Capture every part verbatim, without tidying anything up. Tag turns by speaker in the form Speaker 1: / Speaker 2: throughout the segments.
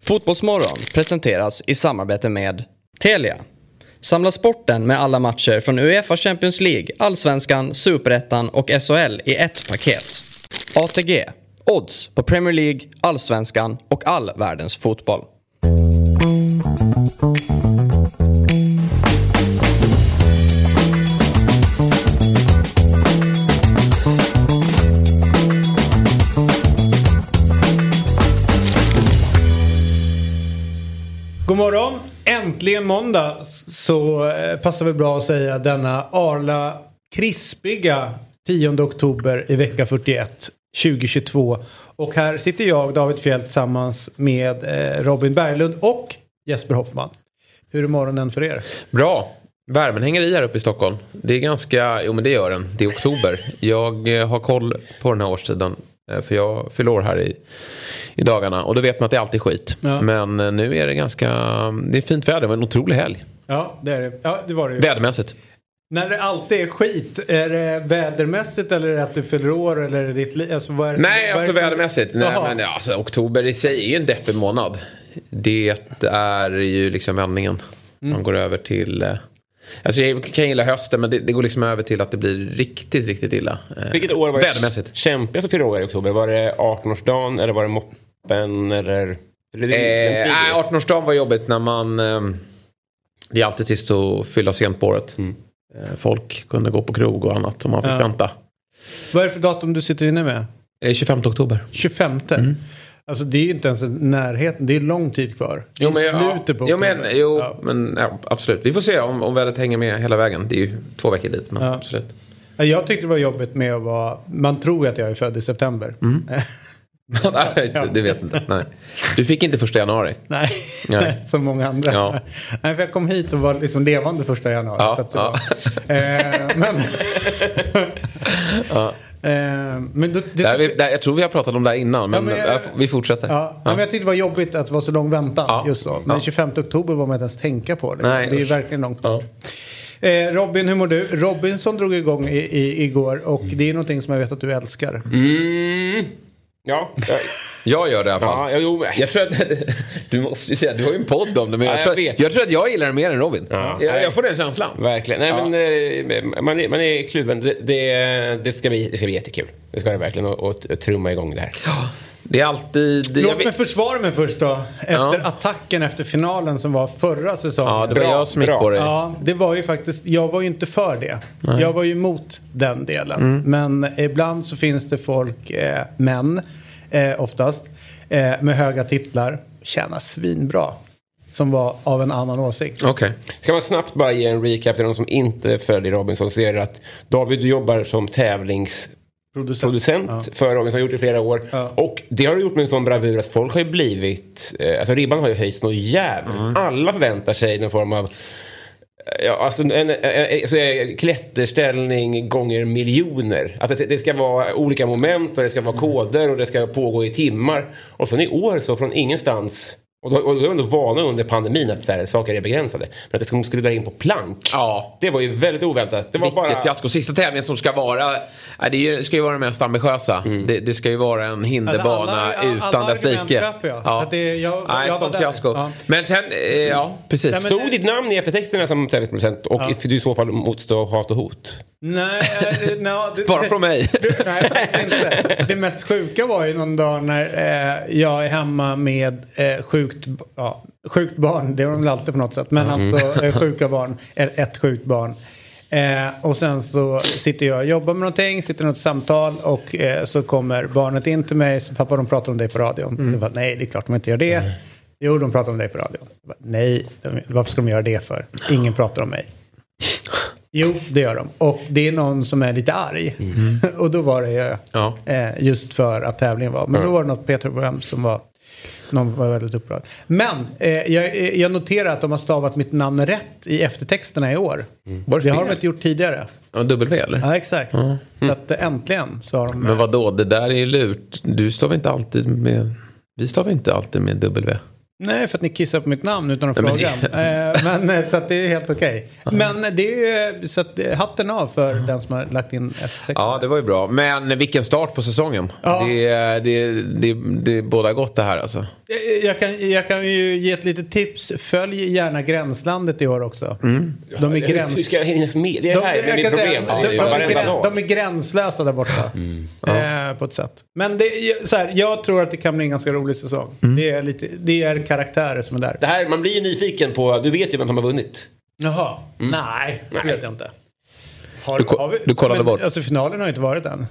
Speaker 1: Fotbollsmorgon presenteras i samarbete med Telia. Samla sporten med alla matcher från UEFA Champions League, Allsvenskan, Superettan och S H L i ett paket. A T G. Odds på Premier League, Allsvenskan och all världens fotboll.
Speaker 2: God morgon, äntligen måndag, så passar det bra att säga denna Arla krispiga tionde oktober i vecka fyrtioett tjugohundratjugotvå. Och här sitter jag, David Fjäll, tillsammans med Robin Berglund och Jesper Hoffman. Hur är morgonen för er?
Speaker 3: Bra. Värmen hänger i här uppe i Stockholm. Det är ganska, jo men det gör den. Det är oktober. Jag har koll på den här årstiden. För jag fyller år här i, i dagarna. Och då vet man att det är alltid skit. Ja. Men nu är det ganska, det är fint väder. Det var en otrolig helg.
Speaker 2: Ja, det är det. Ja, det var det ju.
Speaker 3: Vädermässigt.
Speaker 2: När det alltid är skit, är det vädermässigt eller är det att du fyller år eller är det ditt liv? Alltså, vad är det,
Speaker 3: Nej,
Speaker 2: vad
Speaker 3: alltså
Speaker 2: är det
Speaker 3: vädermässigt.
Speaker 2: Som...
Speaker 3: Nej, men, ja, alltså, oktober i sig är ju en deppig månad. Det är ju liksom vändningen. Mm. Man går över till... Alltså jag kan gilla hösten, men det, det går liksom över till att det blir riktigt, riktigt illa.
Speaker 4: Vilket år var det
Speaker 3: vädermässigt?
Speaker 4: Kämpigast att fylla år i oktober? Var det arton-årsdagen eller var det moppen eller... eller det,
Speaker 3: eh, nej, arton-årsdagen var jobbigt när man... Eh, det är alltid trist att fylla sent på året. Mm. Eh, folk kunde gå på krog och annat som man fick ja. vänta.
Speaker 2: Vad är det för datum du sitter inne med?
Speaker 3: Eh, tjugofemte oktober.
Speaker 2: tjugofemte? Mm. Alltså det är ju inte ens närheten, det är lång tid kvar.
Speaker 3: Jo men,
Speaker 2: slutet på
Speaker 3: jo, men, jo, ja. men ja, absolut. Vi får se om, om vädret hänger med hela vägen. Det är ju två veckor dit, men ja. absolut.
Speaker 2: Jag tyckte det var jobbigt med att vara, man tror att jag är född i september.
Speaker 3: Mm. Nej, ja. Du vet inte. Nej. Du fick inte första januari.
Speaker 2: Nej, Nej. som många andra.
Speaker 3: Ja.
Speaker 2: Nej, för jag kom hit och var liksom levande första januari.
Speaker 3: Ja,
Speaker 2: så att det
Speaker 3: ja.
Speaker 2: var, eh, men...
Speaker 3: ja.
Speaker 2: Eh, men det, det,
Speaker 3: där vi, där, jag tror vi har pratat om det här innan, men, ja, men jag, vi fortsätter.
Speaker 2: Ja, ja. Men jag tyckte det var jobbigt att det var så lång väntan
Speaker 3: ja.
Speaker 2: just så. Men ja. tjugofemte oktober var man inte ens tänka på det.
Speaker 3: Nej,
Speaker 2: det är ju
Speaker 3: usch.
Speaker 2: verkligen långt bort. Ja. Eh, Robin, hur mår du? Robinson drog igång i, i, igår och mm. det är någonting som jag vet att du älskar.
Speaker 4: Mm. Ja, jag,
Speaker 3: jag gör det i alla fall.
Speaker 4: Ja, jo,
Speaker 3: jag tror att du måste ju säga, du har ju en podd om det, men jag, ja, jag, tror, att, jag tror att jag gillar det mer än Robin. Ja. Jag, jag får den känslan.
Speaker 4: Verkligen. Nej, ja. men man är, man är kluven. Det, det, det, ska bli, det ska bli jättekul. Det ska det verkligen och, och, och trumma igång det här.
Speaker 3: Ja. Det är alltid... Det,
Speaker 2: Låt mig försvara mig först då. Efter ja. attacken efter finalen som var förra säsongen.
Speaker 3: Ja, det var bra, jag som gick på det.
Speaker 2: Ja, det var ju faktiskt... Jag var ju inte för det. Nej. Jag var ju emot den delen. Mm. Men ibland så finns det folk, eh, män eh, oftast, eh, med höga titlar. Tjänar svinbra. Som var av en annan åsikt.
Speaker 3: Okej. Okay.
Speaker 4: Ska man snabbt bara ge en recap till de som inte följer Robinson, så är det att David, du jobbar som tävlings... producent, producent ja. för Robinson, har gjort det i flera år. Ja. Och det har du gjort med en sån bravur att folk har ju blivit... Eh, alltså ribban har ju höjts något jävligt. Mm. Alla förväntar sig någon form av... Ja, alltså en, en, en, alltså, klätterställning gånger miljoner. Att det, det ska vara olika moment och det ska vara koder och det ska pågå i timmar. Och sen i år så från ingenstans... Och då, och då är ändå vana under pandemin att så här, saker är begränsade. Men att det skulle dra in på plank.
Speaker 3: Ja.
Speaker 4: Det var ju väldigt oväntat. Det var
Speaker 3: Vilket
Speaker 4: bara...
Speaker 3: fiasko. Sista tävlingen som ska vara... Det ska ju vara det mest ambitiösa. Mm. Det, det ska ju vara en hinderbana alltså alla, utan alla dess like.
Speaker 2: Ja. Ja. Det, jag,
Speaker 3: Nej,
Speaker 2: jag
Speaker 3: sånt fiasko. Ja. Men sen... Eh, ja, precis.
Speaker 4: Nej, men, Stod ditt namn i eftertexterna som tävlingsproducent och ja. du i så fall motstå hat och hot?
Speaker 2: Nej, no, det,
Speaker 3: bara från mig.
Speaker 2: Det, nej, faktiskt inte. Det mest sjuka var ju någon dag när eh, jag är hemma med eh, sjukt, ja, sjukt barn. Det är de väl alltid på något sätt. Men mm. alltså eh, sjuka barn. Ett sjukt barn. Eh, och sen så sitter jag och jobbar med någonting. Sitter i något samtal. Och eh, så kommer barnet in till mig. Så pappa, de pratar om dig på radion. Mm. Jag bara, nej, det är klart de inte gör det. Mm. Jo, de pratar om dig på radion. Jag bara, nej, de, varför ska de göra det för? Ingen pratar om mig. Jo, det gör de. Och det är någon som är lite arg. Mm. Och då var det ju ja. eh, just för att tävlingen var. Men mm. då var det något P tre-program som var... Någon var väldigt upprörd. Men eh, jag, jag noterar att de har stavat mitt namn rätt i eftertexterna i år. Mm. Det, det har de inte gjort tidigare.
Speaker 3: Ja, W eller?
Speaker 2: Ja, exakt. Mm. Så att eh, äntligen så har de...
Speaker 3: Men vadå, det där är ju lurt. Du stavar inte alltid med... Vi stavar inte alltid med W.
Speaker 2: Nej, för att ni kissar på mitt namn utan att fråga. Men, men så att det är helt okej. Okay. Men det är så att hatten av för den som har lagt in S sex.
Speaker 3: Ja, det var ju bra. Men vilken start på säsongen. Ja. Det, det, det, det är båda gott det här alltså.
Speaker 2: Jag kan, jag kan ju ge ett litet tips. Följ gärna Gränslandet i år också. Mm. De är gräns...
Speaker 4: Hur ska jag hinna med? Det är de, här är mitt problem.
Speaker 2: Säga, de, de, de, är, de är gränslösa där borta. Mm. Ja. Eh, på ett sätt. Men det, så här, jag tror att det kan bli en ganska rolig säsong. Mm. Det är lite... Det är karaktärer som är där.
Speaker 4: Det här, man blir ju nyfiken på, du vet ju vem som har vunnit.
Speaker 2: Jaha, mm. nej, det vet jag inte. Har,
Speaker 3: du,
Speaker 2: har vi,
Speaker 3: du kollade
Speaker 2: men,
Speaker 3: bort.
Speaker 2: Alltså finalen har ju inte varit än.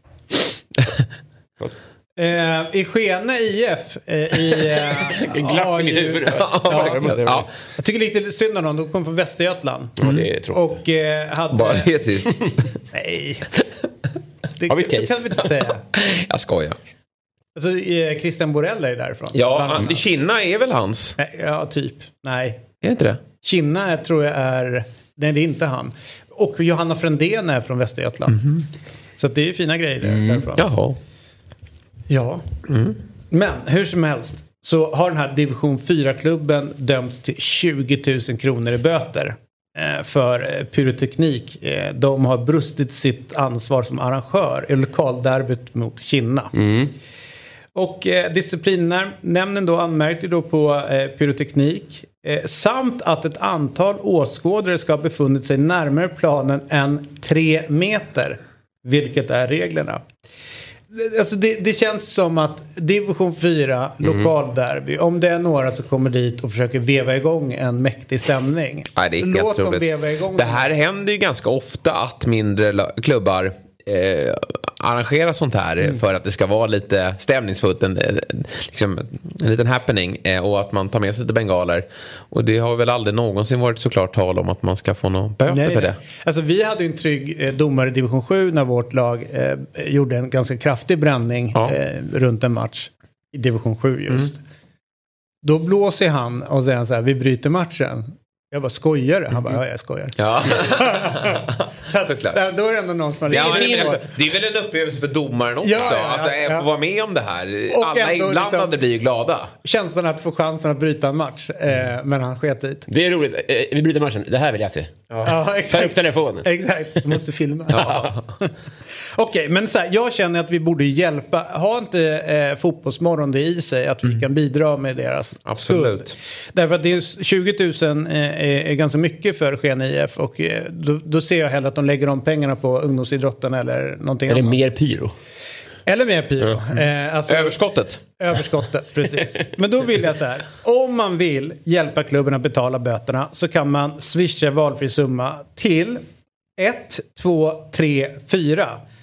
Speaker 2: eh, I Skene I F eh, i
Speaker 4: en glapp i mitt huvud.
Speaker 2: Ja, ja. Jag tycker lite synd om dem. De kom från Västergötland.
Speaker 4: Mm. Ja, det är tråkigt.
Speaker 2: Och eh, hade...
Speaker 3: Bara det är tyst.
Speaker 2: Nej. Det,
Speaker 4: har vi ett case?
Speaker 2: Det kan vi inte säga.
Speaker 3: Jag skojar.
Speaker 2: Alltså eh, Christian Borell är därifrån.
Speaker 3: Ja, Kina är väl hans?
Speaker 2: Ja, typ. Nej.
Speaker 3: Är det inte det?
Speaker 2: Kina tror jag är... Nej, det är inte han. Och Johanna Frändén är från Västergötland. Mm-hmm. Så det är ju fina grejer mm. därifrån.
Speaker 3: Jaha.
Speaker 2: Ja. Mm. Men hur som helst så har den här division fyra-klubben dömts till tjugo tusen kronor i böter eh, för eh, pyroteknik. Eh, de har brustit sitt ansvar som arrangör i lokalderbyt mot Kina. Mm. Och eh, disciplinnämnden då anmärkte då på eh, pyroteknik eh, samt att ett antal åskådare ska ha befunnit sig närmare planen än tre meter, vilket är reglerna. Alltså det, det känns som att division fyra, mm. lokalderby, om det är några som kommer dit och försöker veva igång en mäktig stämning.
Speaker 3: Nej, det är
Speaker 2: låt dem
Speaker 3: roligt.
Speaker 2: veva igång.
Speaker 3: Det här händer ju ganska ofta att mindre klubbar Eh, arrangera sånt här mm. för att det ska vara lite stämningsfullt, en, liksom, en liten happening eh, och att man tar med sig lite bengaler, och det har väl aldrig någonsin varit såklart tal om att man ska få någon böter nej, för det.
Speaker 2: Alltså vi hade ju en trygg eh, domare i division sju när vårt lag eh, gjorde en ganska kraftig bränning ja. eh, runt en match i division sju just. Mm. Då blåser han och säger så här, vi bryter matchen. Jag bara, skojar han? Han bara, ja jag skojar. Ja. Så
Speaker 3: såklart.
Speaker 2: Då är det ändå någon som har...
Speaker 3: Ja, men, alltså, det är väl en upplevelse för domaren också. Ja, ja, ja, alltså, jag får ja. vara med om det här. Och alla inblandade liksom, blir ju glada.
Speaker 2: Känslan att få chansen att bryta en match. Eh, men han sket dit.
Speaker 4: Det är roligt. Eh, vi bryter matchen. Det här vill jag se.
Speaker 2: Ja, ja exakt.
Speaker 4: Ta upp telefonen.
Speaker 2: Exakt. Du måste filma. Ja. Okej, okay, men så här, jag känner att vi borde hjälpa. Har inte eh, fotbollsmorgon det i sig att vi mm. kan bidra med deras
Speaker 3: absolut
Speaker 2: skuld. Därför att det är tjugo tusen eh, är, är ganska mycket för Skene I F. Och eh, då, då ser jag hellre att de lägger de pengarna på ungdomsidrotten eller någonting
Speaker 4: eller
Speaker 2: annat.
Speaker 4: mer pyro.
Speaker 2: Eller mer pyro.
Speaker 3: Mm.
Speaker 2: Eh, alltså,
Speaker 3: överskottet.
Speaker 2: Överskottet, precis. Men då vill jag så här. Om man vill hjälpa klubben att betala böterna så kan man swisha valfri summa till ett två tre fyra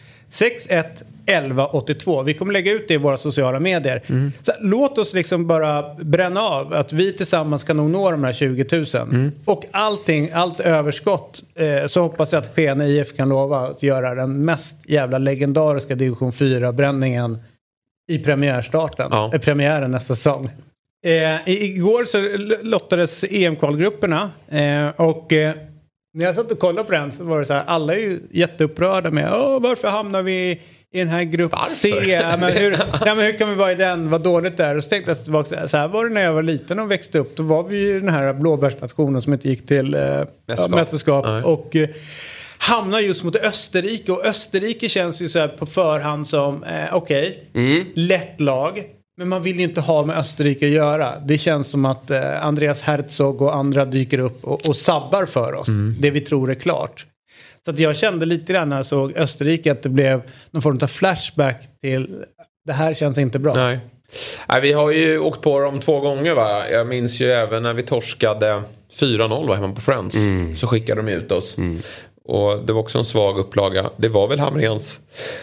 Speaker 2: sex ett elva åttiotvå. Vi kommer lägga ut det i våra sociala medier. Mm. Så låt oss liksom bara bränna av att vi tillsammans kan nog nå de här tjugo tusen. Mm. Och allting, allt överskott eh, så hoppas jag att Skene I F kan lova att göra den mest jävla legendariska division fyra-bränningen i premiärstarten. Ja. Eh, premiären nästa säsong. Eh, igår så lottades E M-kvalgrupperna eh, och eh, när jag satt och kollade på den så var det så här, alla är ju jätteupprörda med Åh, varför hamnar vi i den här grupp varför? C? Ja, men hur, ja, men hur kan vi vara i den? Vad dåligt det är. Och så tänkte jag tillbaka, så här var det när jag var liten och växte upp. Då var vi ju den här blåbärsnationen som inte gick till eh, mästerskap. Ja, mästerskap. Och eh, hamnar just mot Österrike. Och Österrike känns ju så här på förhand som eh, okej, okay, mm. lätt lag. Men man vill ju inte ha med Österrike att göra. Det känns som att eh, Andreas Herzog och andra dyker upp och, och sabbar för oss. Mm. Det vi tror är klart. Så att jag kände lite grann när jag såg Österrike att det blev någon form av flashback till det här känns inte bra.
Speaker 3: Nej. Nej, vi har ju åkt på dem två gånger va. Jag minns ju även när vi torskade fyra noll hemma på Friends. Mm. Så skickade de ut oss. Mm. Och det var också en svag upplaga. Det var väl Hamrens.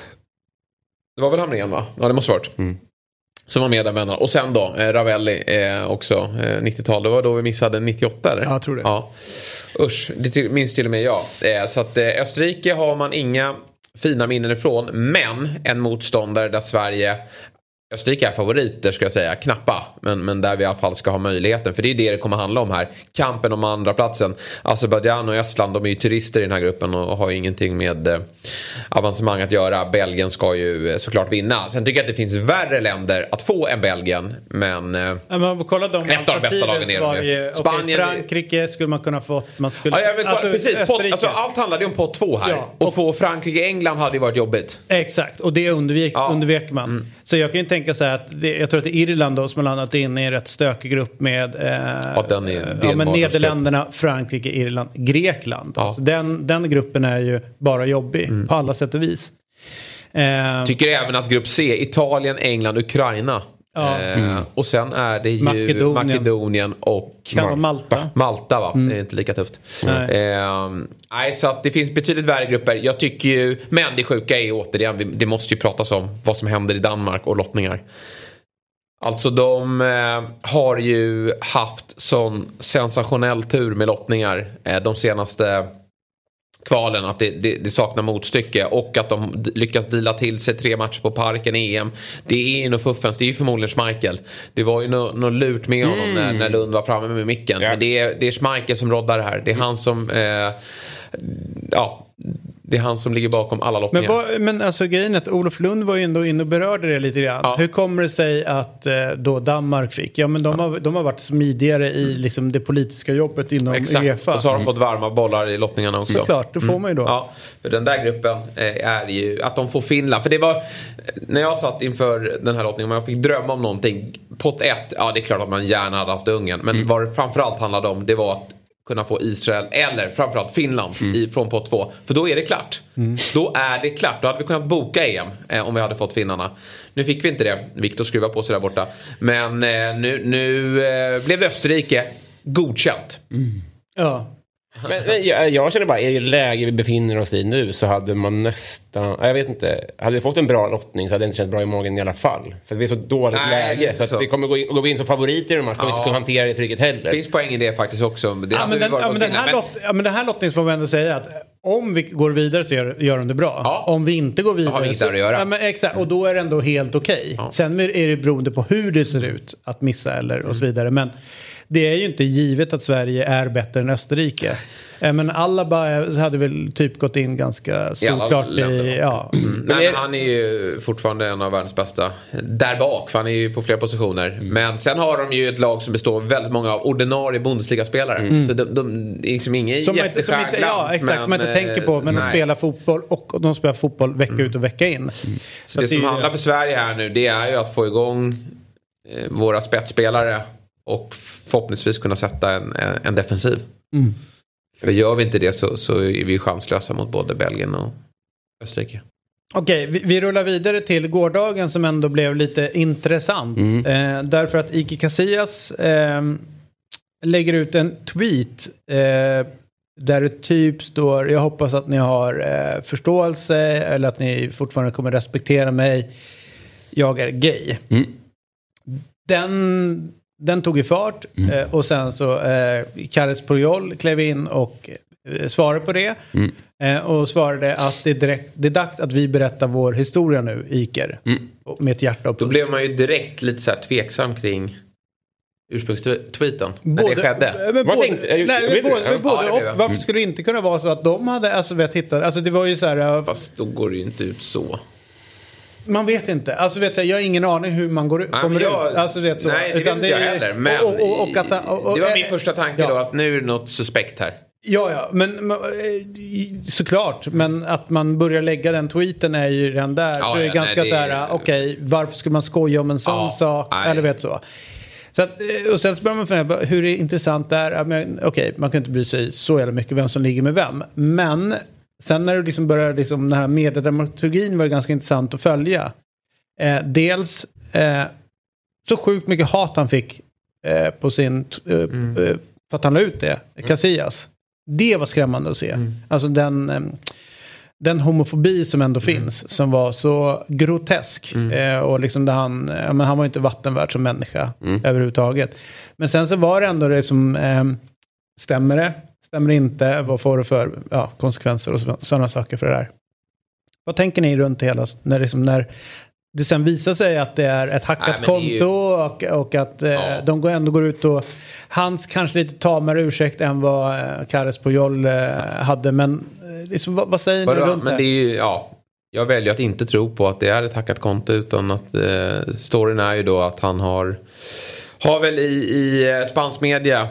Speaker 3: Det var väl Hamren va? Ja det måste ha varit. Mm. Som var med där med. Och sen då, eh, Ravelli eh, också, eh, nittiotal. Det var då vi missade nittioåtta eller?
Speaker 2: Ja, jag tror det.
Speaker 3: Ja. Usch, det minns till och med jag. Eh, så att eh, Österrike har man inga fina minnen ifrån. Men en motståndare där Sverige Österrike är favoriter ska jag säga, knappa. Men, men där vi i alla fall ska ha möjligheten. För det är det det kommer handla om här. Kampen om andra platsen. Azerbaijan och Estland, de är ju turister i den här gruppen och har ju ingenting med eh, avancemang att göra. Belgien ska ju eh, såklart vinna. Sen tycker jag att det finns värre länder att få än Belgien. Men, eh,
Speaker 2: ja, men kolla de
Speaker 3: ett av de bästa lagen är det ju.
Speaker 2: Spanien, okay, Frankrike skulle man kunna fått. Man skulle,
Speaker 3: ja, men,
Speaker 2: alltså,
Speaker 3: precis, pot, alltså, allt handlade ju om pott två här. Ja, och, och få Frankrike-England hade ju varit jobbigt.
Speaker 2: Exakt, och det undvek, ja. undvek man. Mm. Så jag kan ju tänka så här att det, jag tror att det är Irland då som har landat in i en rätt stökig grupp med eh, ja, den är, ja, men Nederländerna, Frankrike, Irland, Grekland. Ja. Alltså den, den gruppen är ju bara jobbig mm. på alla sätt och vis. Eh,
Speaker 3: Tycker även att grupp C, Italien, England, Ukraina. Ja. Eh, mm. Och sen är det ju Makedonien, Makedonien och
Speaker 2: Mal- Malta.
Speaker 3: Malta va? Mm. Det är inte lika tufft. Nej. Eh, nej, så att det finns betydligt värre grupper. Jag tycker ju, men det sjuka är återigen, det måste ju pratas om vad som händer i Danmark och lottningar. Alltså de eh, har ju haft sån sensationell tur med lottningar eh, de senaste kvalen, att det, det, det saknar motstycke, och att de lyckas dela till sig tre matcher på Parken i E M. Det är ju nog fuffens, det är ju förmodligen Schmeichel. Det var ju något no lurt med honom mm. när, när Lund var framme med micken. Ja. Men det är, det är Schmeichel som roddar det här. Det är han som eh, ja, det är han som ligger bakom alla lottningar.
Speaker 2: Men, vad, men alltså grejen är att Olof Lund var ju ändå inne och berörde det lite grann. Ja. Hur kommer det sig att eh, då Danmark fick? Ja, men de, ja. Har, de har varit smidigare i liksom, det politiska jobbet inom
Speaker 3: Exakt.
Speaker 2: UEFA.
Speaker 3: Och så har de fått varma bollar i lottningarna också.
Speaker 2: Såklart, det får mm. man ju då.
Speaker 3: Ja, för den där gruppen eh, är ju att de får Finland. För det var, när jag satt inför den här lottningen, om jag fick drömma om någonting. Pott ett, ja det är klart att man gärna hade haft Ungern. Men mm. vad det framförallt handlade om, det var att kunna få Israel eller framförallt Finland mm. i, från pott två. För då är det klart. Mm. Då är det klart. Då hade vi kunnat boka E M eh, om vi hade fått finnarna. Nu fick vi inte det. Viktor skruvar på sig där borta. Men eh, nu, nu eh, blev det Österrike godkänt.
Speaker 2: Mm. Ja.
Speaker 4: Men, men jag, jag känner bara, i det läge vi befinner oss i nu så hade man nästan, jag vet inte, hade vi fått en bra lottning så hade det inte känt bra i magen i alla fall. För vi är så dåligt Nej, läge så, så att vi kommer gå in, gå in som favoriter i den matchen, kommer ja. inte kunna hantera det trycket heller.
Speaker 3: Det finns poäng i det faktiskt också. Det
Speaker 2: ja, men den, ja, men den här men... Lott, ja, men den här lottningen får vi ändå säga att om vi går vidare så gör, gör de det bra. Ja. Om vi inte går vidare
Speaker 3: har vi inte så, att göra.
Speaker 2: Ja, men exakt, och då är det ändå helt okej. Okay. Ja. Sen är det beroende på hur det ser ut att missa eller och så vidare. Men det är ju inte givet att Sverige är bättre än Österrike. Men Alaba hade väl typ gått in ganska såklart i... i ja.
Speaker 3: mm. Nej, men han är ju fortfarande en av världens bästa där bak, för han är ju på flera positioner. Mm. Men sen har de ju ett lag som består av väldigt många av ordinarie Bundesliga-spelare. Mm. Så de, de är liksom ingen jättestjärnglans.
Speaker 2: Ja, exakt, men, som man inte tänker på. Men nej. De spelar fotboll och de spelar fotboll vecka mm. ut och vecka in. Mm.
Speaker 3: Så, så det, det som handlar för Sverige här nu, det är ju att få igång eh, våra spetsspelare och förhoppningsvis kunna sätta en, en defensiv. Mm. För gör vi inte det så, så är vi chanslösa mot både Belgien och Österrike.
Speaker 2: Okej, vi, vi rullar vidare till gårdagen som ändå blev lite intressant. Mm. Eh, därför att Iker Casillas eh, lägger ut en tweet eh, där det typ står: jag hoppas att ni har eh, förståelse eller att ni fortfarande kommer respektera mig. Jag är gay. Mm. Den... Den tog i fart mm. eh, och sen så eh, Carles Puyol klev in och eh, svarade på det. Mm. Eh, och svarade att det är, direkt, det är dags att vi berättar vår historia nu, Iker. Mm. Med ett hjärta och puls.
Speaker 3: Då blev man ju direkt lite så här tveksam kring ursprungstweeten. När det skedde.
Speaker 2: Men både, tänkte, nej, men både, men både ja, och varför skulle det inte kunna vara så att de hade, alltså vet hittat, alltså det var ju så här.
Speaker 3: Fast då går det ju inte ut så.
Speaker 2: Man vet inte. Alltså vet jag, jag har ingen aning hur man går, nej, kommer jag, ut. Alltså vet så.
Speaker 3: Nej, det utan vet inte det, jag heller. Men och, och, och, och att, och, det var min första tanke ja. Då att nu är det något suspekt här.
Speaker 2: Ja, ja, men såklart. Men att man börjar lägga den tweeten är ju redan där. Ja, så det är ja, ganska nej, det... så här, okej, okay, varför skulle man skoja om en sån ja, sak? Nej. Eller vet så. Så att, och sen så börjar man fundera på hur intressant det är. Okej, okay, man kan inte bry sig så jävla mycket vem som ligger med vem. Men sen när du liksom börjar, liksom, den här mediedramaturgin var ganska intressant att följa. Eh, dels eh, så sjukt mycket hat han fick eh, på sin eh, mm. eh, för att han la ut det, Casillas. Det var skrämmande att se. Mm. Alltså den eh, den homofobi som ändå mm. finns, som var så grotesk mm. eh, och liksom där han, eh, men han var inte vattenvärd som människa mm. överhuvudtaget. Men sen så var det ändå det som eh, stämmer det, stämmer det inte, vad får det för ja, konsekvenser och så, sådana saker för det där. Vad tänker ni runt det hela när, liksom, när det sen visar sig att det är ett hackat Nej, konto ju... och, och att ja. eh, de går ändå går ut och hans kanske lite tamare ursäkt än vad eh, Carles Puyol eh, hade. Men liksom, vad, vad säger
Speaker 3: Vadå?
Speaker 2: ni runt
Speaker 3: men det? Är ju, ja, jag väljer att inte tro på att det är ett hackat konto utan att eh, storyn är ju då att han har har väl i, i spansk media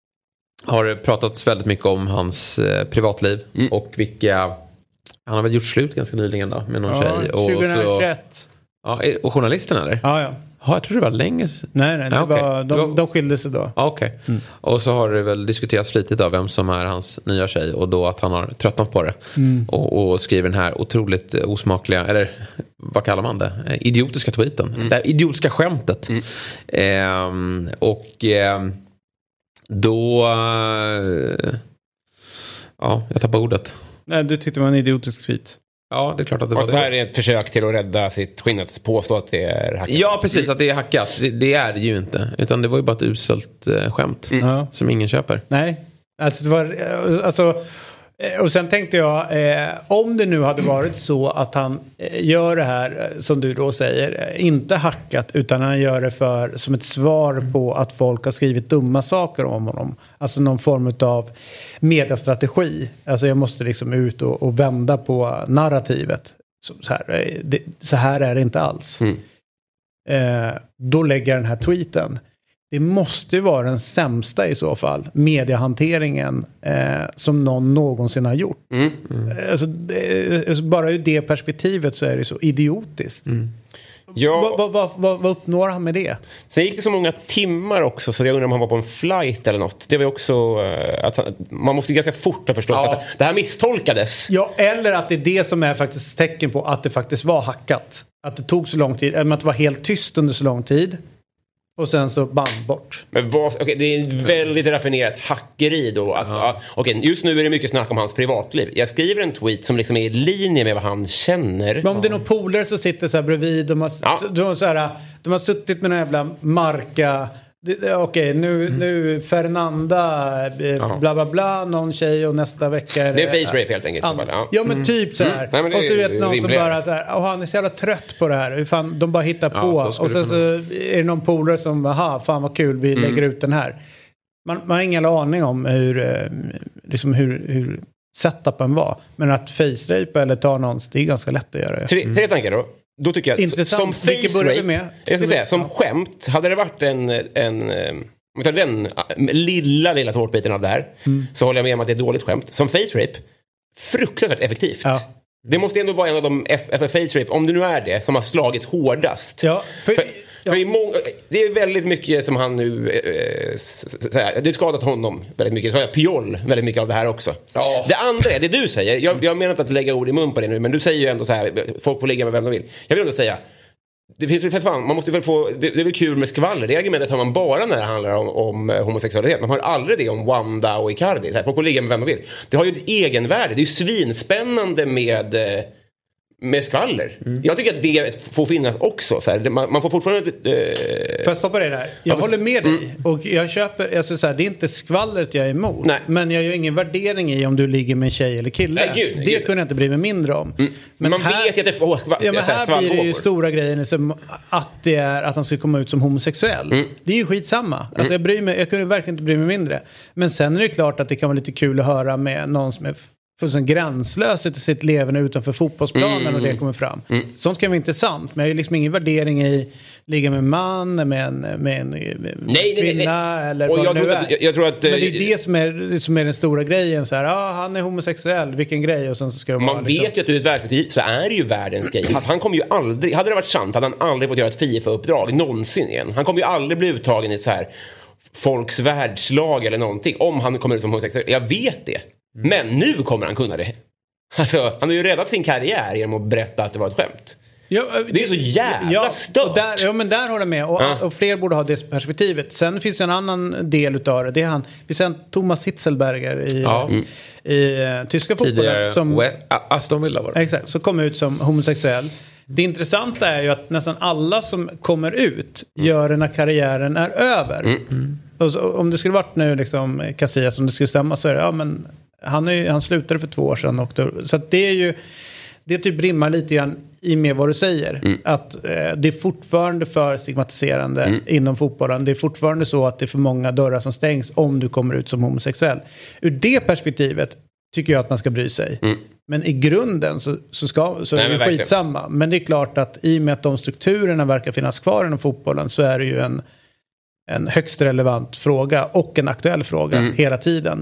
Speaker 3: har det pratats väldigt mycket om hans eh, privatliv mm. och vilka han har väl gjort slut ganska nyligen då med någon ja, tjej och
Speaker 2: tjugohundratjugoett
Speaker 3: så, ja, och journalisten eller?
Speaker 2: Ja, ja.
Speaker 3: Ja, jag tror det var länge.
Speaker 2: Nej, nej,
Speaker 3: ja, okay.
Speaker 2: var, de, de skilde sig då.
Speaker 3: Ja, okej. Okay. Mm. Och så har det väl diskuterats flitigt av vem som är hans nya tjej och då att han har tröttnat på det. Mm. Och, och skriver den här otroligt osmakliga, eller vad kallar man det? Idiotiska tweeten. Mm. Det här idiotiska skämtet. Mm. Ehm, och ehm, då... Eh, ja, jag tappar ordet.
Speaker 2: Nej, du tyckte det var en idiotisk tweet.
Speaker 3: Ja, det är klart att det var
Speaker 4: och det. Det här är ett försök till att rädda sitt skinn, att påstå att det är hackat.
Speaker 3: Ja, precis, att det är hackat. Det, det är det ju inte. Utan det var ju bara ett uselt eh, skämt mm. som ingen köper.
Speaker 2: Nej, alltså det var... Alltså, och sen tänkte jag, eh, om det nu hade varit så att han eh, gör det här, eh, som du då säger, eh, inte hackat utan han gör det för som ett svar på att folk har skrivit dumma saker om honom. Alltså någon form av mediastrategi. Alltså jag måste liksom ut och, och vända på narrativet. Så, så, här, eh, det, så här är det inte alls. Mm. Eh, då lägger jag den här tweeten. Det måste ju vara den sämsta i så fall mediehanteringen eh, som någon någonsin har gjort. Mm. Mm. Alltså, det, alltså, bara ur det perspektivet så är det så idiotiskt. Mm.
Speaker 4: Ja.
Speaker 2: Vad va, va, va uppnår han med det?
Speaker 4: Sen gick det så många timmar också så jag undrar om han var på en flight eller något. Det var ju också uh, att han, man måste ju ganska fort ha förstått ja. att det här misstolkades.
Speaker 2: Ja, eller att det är det som är faktiskt tecken på att det faktiskt var hackat. Att det tog så lång tid, eller att det var helt tyst under så lång tid. Och sen så band bort.
Speaker 4: Men vad, okay, det är ett väldigt raffinerat hackeri då. Att, ja. okay, just nu är det mycket snack om hans privatliv. Jag skriver en tweet som liksom är i linje med vad han känner.
Speaker 2: Men om det är någon polare som sitter så här bredvid. De har, ja. de har, så här, de har suttit med en jävla marka. Okej, okay, nu, mm. nu Fernanda, eh, bla bla bla, någon tjej och nästa vecka är
Speaker 4: det... Det är face rape helt enkelt.
Speaker 2: And, ja. ja, men typ så här. Mm. Nej, och så vet någon rimligare. Som bara så här, oh, han är så jävla trött på det här. Hur fan, de bara hittar på. Ja, och sen så är det någon polare som, aha, fan vad kul, vi mm. lägger ut den här. Man, man har ingen aning om hur, liksom hur, hur setupen var. Men att face rape eller ta någons, det är ganska lätt att göra.
Speaker 4: Tre, tre tankar då. Då tycker jag
Speaker 2: intressant.
Speaker 4: Som face rape, med? Jag ska säga, som skämt, hade det varit en, en om vi tar den lilla, lilla tårtbiten av det här, mm. så håller jag med om att det är ett dåligt skämt. Som face rape, fruktansvärt effektivt. Ja. Det måste ändå vara en av de F F face rape, om det nu är det, som har slagit hårdast. Ja, för, för, ja. för i många, det är väldigt mycket som han nu äh, såhär, det har skadat honom väldigt mycket. Så har jag Puyol väldigt mycket av det här också. Ja. Det andra är det du säger. Jag, jag menar inte att lägga ord i mun på det nu, men du säger ju ändå så här, folk får ligga med vem de vill. Jag vill ändå säga, det finns för fan, man måste väl få, det, det är väl kul med skvaller. Det argumentet har man bara när det handlar om, om homosexualitet. Man har aldrig det om Wanda och Icardi. Så här, folk får ligga med vem de vill. Det har ju ett egenvärde. Det är ju svinspännande med med skvaller. Mm. Jag tycker att det får finnas också. Så här. Man, man får fortfarande... Eh...
Speaker 2: Får jag stoppa dig där? Jag ja, håller med dig. Mm. Och jag köper... Alltså så här, det är inte skvallret jag är emot. Nej. Men jag gör ingen värdering i om du ligger med en tjej eller kille. Nej, gud, det gud. kunde jag inte bry mig mindre om. Mm.
Speaker 4: Men man här, vet ju att det får skvall.
Speaker 2: Ja, men här här blir det ju stora grejer. Liksom, att, det är, att han ska komma ut som homosexuell. Mm. Det är ju skitsamma. Alltså, mm. jag, bryr mig, jag kunde verkligen inte bry mig mindre. Men sen är det klart att det kan vara lite kul att höra med någon som är... fullständigt gränslöst i sitt levande utanför fotbollsplanen mm. och det kommer fram. Mm. Sånt kan vara intressant, men jag har ju liksom ingen värdering i ligga med en man, med en, med en med nej, kvinna nej, nej. eller
Speaker 4: och
Speaker 2: vad
Speaker 4: jag
Speaker 2: det
Speaker 4: tror
Speaker 2: nu
Speaker 4: att,
Speaker 2: är.
Speaker 4: Jag tror att,
Speaker 2: men det är det som är, det som är den stora grejen. Så här, ah, han är homosexuell, vilken grej. Och sen så ska det
Speaker 4: man
Speaker 2: vara,
Speaker 4: vet
Speaker 2: liksom...
Speaker 4: ju att ur ett verktyg så är det ju världens grej. Han kommer ju aldrig, hade det varit sant hade han aldrig fått göra ett FIFA-uppdrag någonsin igen. Han kommer ju aldrig bli uttagen i så här folks världslag eller någonting om han kommer ut som homosexuell. Jag vet det. Mm. Men nu kommer han kunna det. Alltså, han har ju räddat sin karriär genom att berätta att det var ett skämt. Ja, det är så jävla ja, stört.
Speaker 2: Där, ja, men där håller jag med. Och, ja. och fler borde ha det perspektivet. Sen finns det en annan del utav det. Det är han, vi ser Thomas Hitzelberger i,
Speaker 3: ja. mm.
Speaker 2: i, i tyska fotbollen. Som
Speaker 3: Aston Villa var det.
Speaker 2: Exakt, så kom ut som homosexuell. Det intressanta är ju att nästan alla som kommer ut mm. gör det när karriären är över. Mm. Mm. Och så, om det skulle varit nu liksom Casillas, om det skulle stämma så är det, ja men han, är, han slutade för två år sedan. Och då, så att det är ju, det typ rimmar lite grann i med vad du säger.
Speaker 4: Mm.
Speaker 2: Att eh, det är fortfarande för stigmatiserande mm. inom fotbollen. Det är fortfarande så att det är för många dörrar som stängs om du kommer ut som homosexuell. Ur det perspektivet tycker jag att man ska bry sig. Mm. Men i grunden så, så, ska, så Nej, är det men skitsamma. Men det är klart att i och med att de strukturerna verkar finnas kvar inom fotbollen så är det ju en, en högst relevant fråga och en aktuell fråga mm. hela tiden.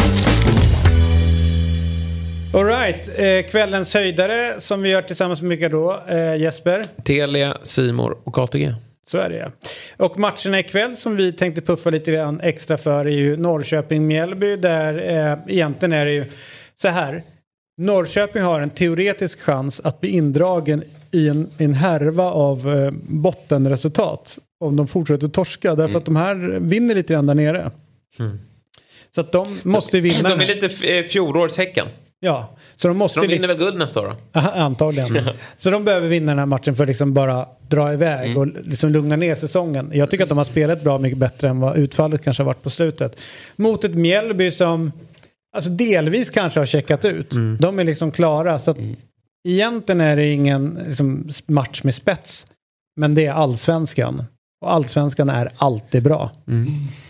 Speaker 2: All right, eh, kvällens höjdare som vi gör tillsammans med mycket då, eh, Jesper.
Speaker 3: Telia, Simor och A T G.
Speaker 2: Så är det, ja. Och matcherna ikväll som vi tänkte puffa lite grann extra för är ju Norrköping-Mjällby. Där eh, egentligen är det ju så här. Norrköping har en teoretisk chans att bli indragen i en, en härva av eh, bottenresultat. Om de fortsätter torska. Därför mm. att de här vinner lite grann där nere. Mm. Så att de måste vinna.
Speaker 3: De är lite f- fjolårshäcken.
Speaker 2: Ja, så de måste...
Speaker 3: Så de vinner
Speaker 2: liksom,
Speaker 3: väl guld nästa år då?
Speaker 2: Aha, antagligen. Så de behöver vinna den här matchen för att liksom bara dra iväg mm. och liksom lugna ner säsongen. Jag tycker att de har spelat bra mycket bättre än vad utfallet kanske har varit på slutet. Mot ett Mjällby som alltså delvis kanske har checkat ut. Mm. De är liksom klara. Så att mm. egentligen är det ingen liksom, match med spets. Men det är allsvenskan. Och allsvenskan är alltid bra. Mm.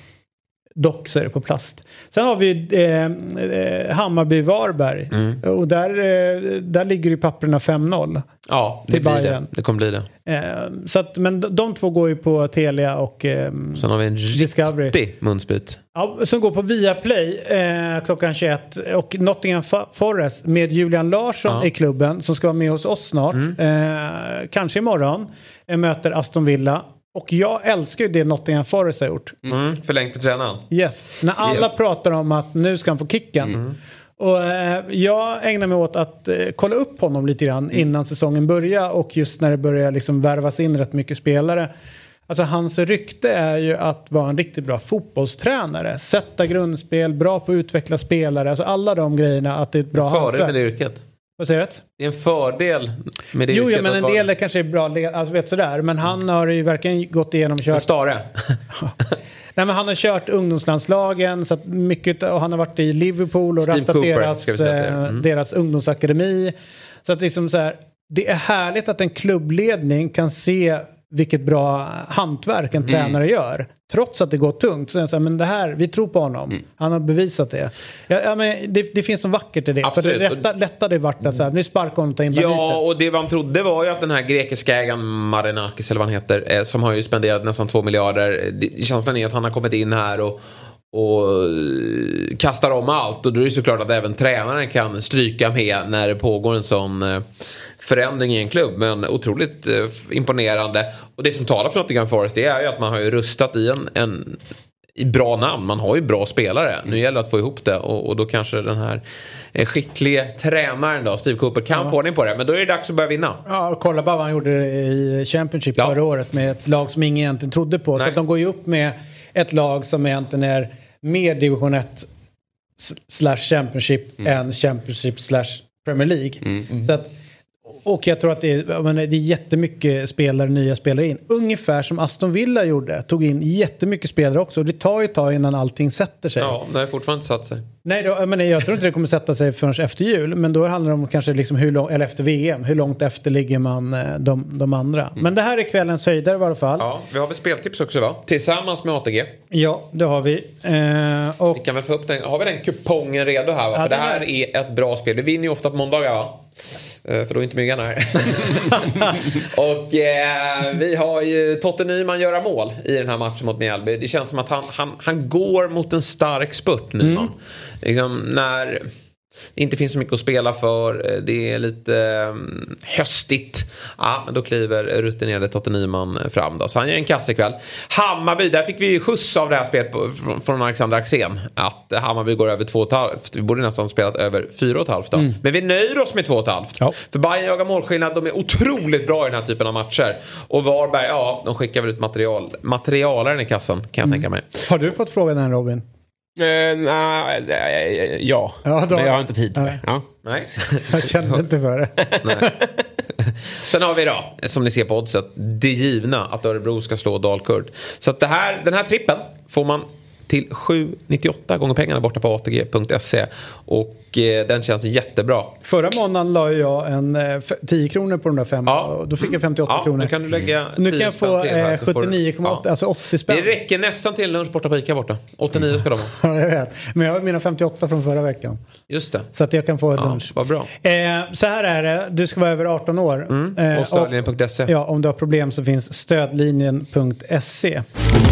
Speaker 2: Dock så är det på plast. Sen har vi eh, eh, Hammarby-Varberg. Mm. Och där, eh, där ligger ju papperna fem noll.
Speaker 3: Ja, det blir det. Det kommer bli det.
Speaker 2: Eh, så att, men de, de två går ju på Telia och eh,
Speaker 3: sen har vi en
Speaker 2: Discovery.
Speaker 3: Riktig munsbit.
Speaker 2: Ja, som går på Viaplay eh, klockan tjugoett. Och Nottingham Forest med Julian Larsson ja. i klubben som ska vara med hos oss snart. Mm. Eh, kanske imorgon. Eh, möter Aston Villa. Och jag älskar ju det Nottingham Forest har gjort.
Speaker 3: Mm, förlängt på tränaren.
Speaker 2: Yes. När alla yeah. pratar om att nu ska han få kicken. Mm. Och eh, jag ägnar mig åt att eh, kolla upp honom lite grann mm. innan säsongen börjar. Och just när det börjar liksom värvas in rätt mycket spelare. Alltså hans rykte är ju att vara en riktigt bra fotbollstränare. Sätta grundspel, bra på att utveckla spelare. Alltså alla de grejerna att det är ett bra
Speaker 3: hantverk. Fördel med det yrket.
Speaker 2: Vad säger du?
Speaker 3: Det är en fördel med det.
Speaker 2: Jo,
Speaker 3: yrket.
Speaker 2: Jo, men en del är kanske är bra, alltså vet sådär. Men han har ju verkligen gått igenom och kört...
Speaker 3: En stare.
Speaker 2: Nej, men han har kört ungdomslandslagen så att mycket, och han har varit i Liverpool och
Speaker 3: Steve
Speaker 2: rattat
Speaker 3: Cooper,
Speaker 2: deras, mm. deras ungdomsakademi. Så att liksom så här, det är härligt att en klubbledning kan se vilket bra hantverk en mm. tränare gör. Trots att det går tungt. Så är det så här, men det här, vi tror på honom. Mm. Han har bevisat det. Ja, ja, men det, det finns som vackert i det.
Speaker 3: Absolut.
Speaker 2: För det rätta, lättade vart att så här, nu sparkar honom och tar in Benitez.
Speaker 3: Ja, och det man trodde var ju att den här grekiska ägaren Marinakis eller vad han heter, eh, som har ju spenderat nästan två miljarder. Det, känslan är att han har kommit in här och och kastar om allt. Och då är det såklart att även tränaren kan stryka med när det pågår en sån eh, förändring i en klubb. Men otroligt eh, imponerande. Och det som talar för Nottingham Forest, det är ju att man har ju rustat i en, en i bra namn. Man har ju bra spelare. Nu gäller det att få ihop det. Och, och då kanske den här eh, skickliga tränaren då, Steve Cooper, kan ja. få ordning på det. Men då är det dags att börja vinna.
Speaker 2: Ja, och kolla bara vad han gjorde i Championship ja. förra året med ett lag som ingen egentligen trodde på. Nej. Så att de går ju upp med ett lag som egentligen är mer division ett slash Championship mm. än Championship slash Premier League. Mm. Mm. Så att, och jag tror att det är, menar, det är jättemycket spelare, nya spelare in. Ungefär som Aston Villa gjorde. Tog in jättemycket spelare också. Och det tar ju ett tag innan allting sätter sig.
Speaker 3: Ja, det har fortfarande inte satt sig.
Speaker 2: Nej, då, men jag tror inte det kommer sätta sig förrän efter jul. Men då handlar det om kanske liksom hur långt, eller efter V M. Hur långt efter ligger man de, de andra. Mm. Men det här är kvällens höjdare i alla fall.
Speaker 3: Ja, vi har väl speltips också va? Tillsammans med A T G.
Speaker 2: Ja, det har vi. Eh, och...
Speaker 3: Vi kan väl få upp den. Har vi den kupongen redo här va? Ja, för det här är ett bra spel. Vi vinner ju ofta på måndagar va? För då är inte myggan här. Och eh, vi har ju Totte Nyman göra mål i den här matchen mot Mjällby. Det känns som att han, han, han går mot en stark spurt Nyman. Mm. Liksom när det inte finns så mycket att spela för. Det är lite um, höstigt. Ja, men då kliver rutinerade Totte Nyman fram då. Så han gör en kasse ikväll. Hammarby, där fick vi skjuts av det här spelet på, från, från Alexander Axén. Att Hammarby går över två och ett halvt. Vi borde nästan spelat över fyra och ett halvt då. Mm. Men vi nöjer oss med två och ett halvt. Ja. För Bayern jagar målskillnad. De är otroligt bra i den här typen av matcher. Och Varberg, ja, de skickar väl ut material. Materialaren i kassan, kan jag mm. tänka mig.
Speaker 2: Har du fått frågan här Robin?
Speaker 4: Uh, nej, uh, ja, ja då, men jag har inte tid.
Speaker 2: Nej.
Speaker 4: Ja.
Speaker 3: Nej.
Speaker 2: Jag kände inte för det.
Speaker 3: Nej. Sen har vi då, som ni ser på oddset, det givna att Örebro ska slå Dalkurd. Så att det här, den här trippen får man till sju nittioåtta gånger pengarna borta på A T G punkt se. Och eh, den känns jättebra.
Speaker 2: Förra månaden la jag en eh, tio kronor på de där fem.
Speaker 3: Ja.
Speaker 2: Och då fick jag femtioåtta
Speaker 3: ja,
Speaker 2: kronor.
Speaker 3: Nu kan du lägga
Speaker 2: Nu kan jag få eh, sjuttionio komma åtta, ja. Alltså åttio spänn.
Speaker 3: Det räcker nästan till lunch borta på Ica borta. åttionio ska de ha.
Speaker 2: Ja, jag vet. Men jag har mina femtioåtta från förra veckan.
Speaker 3: Just det.
Speaker 2: Så att jag kan få ett
Speaker 3: ja,
Speaker 2: lunch.
Speaker 3: Vad bra.
Speaker 2: Eh, så här är det. Du ska vara över arton år.
Speaker 3: Mm.
Speaker 2: Eh,
Speaker 3: och stödlinjen punkt se.
Speaker 2: Ja, om du har problem så finns stödlinjen punkt se.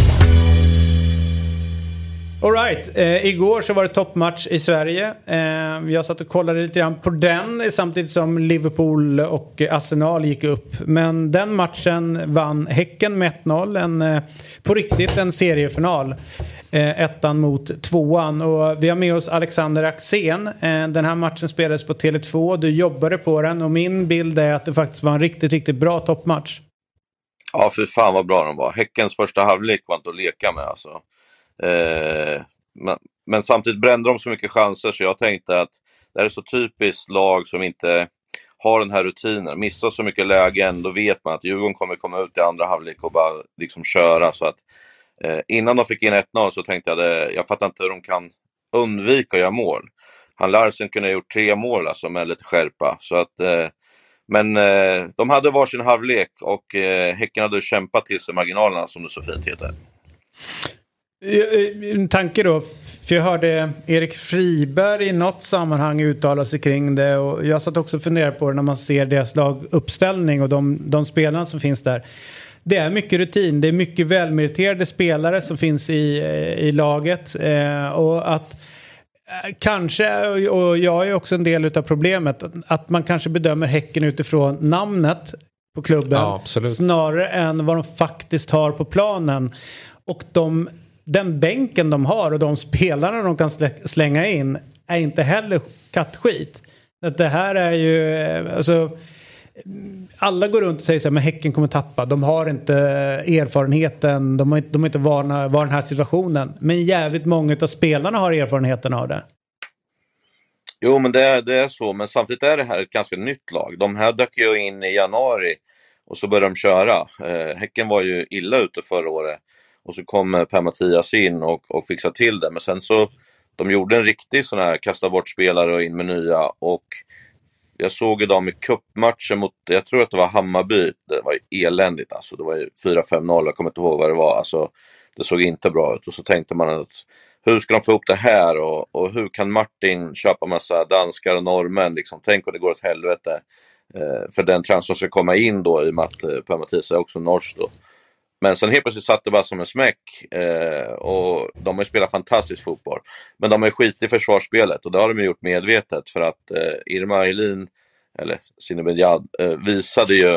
Speaker 2: All right. Eh, igår så var det toppmatch i Sverige. Eh, jag satt och kollade lite grann på den samtidigt som Liverpool och Arsenal gick upp. Men den matchen vann Häcken med ett noll. En, eh, på riktigt en seriefinal. Eh, ettan mot tvåan. Och vi har med oss Alexander Axén. Eh, den här matchen spelades på Tele två. Du jobbade på den och min bild är att det faktiskt var en riktigt, riktigt bra toppmatch.
Speaker 5: Ja, för fan vad bra de var. Häckens första halvlek var inte att leka med alltså. Eh, men, men samtidigt brände de så mycket chanser så jag tänkte att det är så typiskt lag som inte har den här rutinen. Missar så mycket lägen, då vet man att Djurgården kommer komma ut i andra halvlek och bara liksom köra. Så att eh, innan de fick in ett noll så tänkte jag det, jag fattar inte hur de kan undvika att göra mål. Han Larsen kunde ha gjort tre mål alltså, med lite skärpa. Så att, eh, men eh, de hade varsin halvlek och eh, Häcken hade kämpat till sig marginalerna som det så fint heter.
Speaker 2: En tanke då, för jag hörde Erik Friberg i något sammanhang uttala sig kring det och jag satt också och funderade på det när man ser deras laguppställning och de, de spelarna som finns där. Det är mycket rutin, det är mycket välmeriterade spelare som finns i, i laget eh, och att eh, kanske, och jag är också en del av problemet, att man kanske bedömer Häcken utifrån namnet på klubben
Speaker 3: ja,
Speaker 2: snarare än vad de faktiskt har på planen och de den bänken de har och de spelarna de kan slänga in är inte heller kattskit. Att det här är ju alltså, alla går runt och säger så här, men Häcken kommer tappa. De har inte erfarenheten, de har inte, de har inte vana var den här situationen. Men jävligt många av spelarna har erfarenheten av det.
Speaker 5: Jo, men det är, det är så. Men samtidigt är det här ett ganska nytt lag. De här dök ju in i januari och så började de köra. Eh, Häcken var ju illa ute förra året. Och så kom Per-Mattias in och, och fixade till det. Men sen så, de gjorde en riktig sån här kasta bort spelare och in med nya. Och jag såg dem i cupmatchen mot, jag tror att det var Hammarby. Det var ju eländigt alltså. Det var ju fyra fem noll, jag kommer inte ihåg vad det var. Alltså, det såg inte bra ut. Och så tänkte man att hur ska de få upp det här? Och, och hur kan Martin köpa massa danskar och norrmän? Liksom, tänk om det går åt helvete. Eh, för den transfer ska komma in då i och med att eh, Per-Mattias är också norsk då. Men sen helt plötsligt satt det bara som en smäck eh, och de har ju spelat fantastisk fotboll. Men de har ju skit i försvarsspelet och det har de ju gjort medvetet för att eh, Irma Elin, eller Sinebedjad, eh, visade ju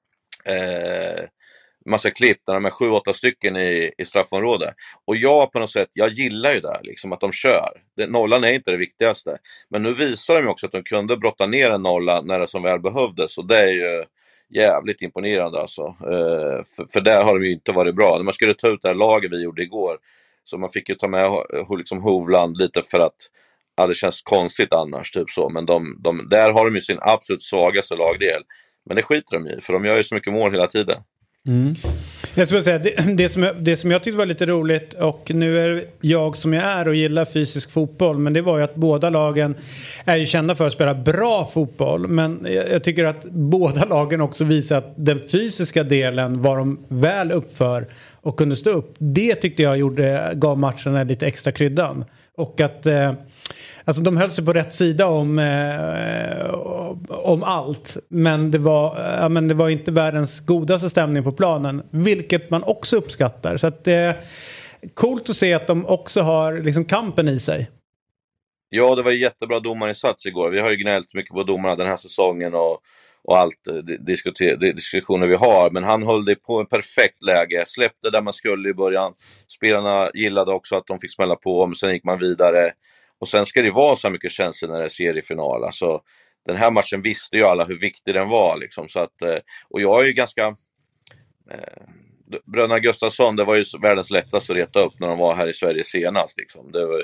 Speaker 5: eh, massa klipp där de är sju åtta stycken i, i straffområdet. Och jag på något sätt, jag gillar ju det liksom att de kör. Det, nollan är inte det viktigaste. Men nu visar de ju också att de kunde brotta ner en nolla när det som väl behövdes och det är ju jävligt imponerande alltså. Uh, för, för där har de ju inte varit bra. När man skulle ta ut det här laget vi gjorde igår så man fick ju ta med liksom Hovland lite för att ja, det känns konstigt annars typ så. Men de, de, där har de ju sin absolut svagaste lagdel. Men det skiter de i för de gör ju så mycket mål hela tiden.
Speaker 2: Mm. Jag skulle säga, det, det, som jag, det som jag tyckte var lite roligt och nu är jag som jag är och gillar fysisk fotboll men det var ju att båda lagen är ju kända för att spela bra fotboll men jag, jag tycker att båda lagen också visar att den fysiska delen var de väl uppför och kunde stå upp. Det tyckte jag gjorde, gav matcherna lite extra kryddan och att eh, alltså de höll sig på rätt sida om, eh, om allt. Men det, var, ja, men det var inte världens godaste stämning på planen. Vilket man också uppskattar. Så att det är coolt att se att de också har liksom kampen i sig.
Speaker 5: Ja, det var jättebra domarinsats igår. Vi har ju gnällt mycket på domarna den här säsongen och, och allt diskuter- diskussioner vi har. Men han höll det på en perfekt läge. Släppte där man skulle i början. Spelarna gillade också att de fick smälla på. Men sen gick man vidare. Och sen ska det vara så mycket känslor när det är seriefinal. Alltså, den här matchen visste ju alla hur viktig den var. Liksom. Så att, och jag är ju ganska... Eh, Bröderna Gustafsson, det var ju världens lättaste att reta upp när de var här i Sverige senast. Liksom. Det var,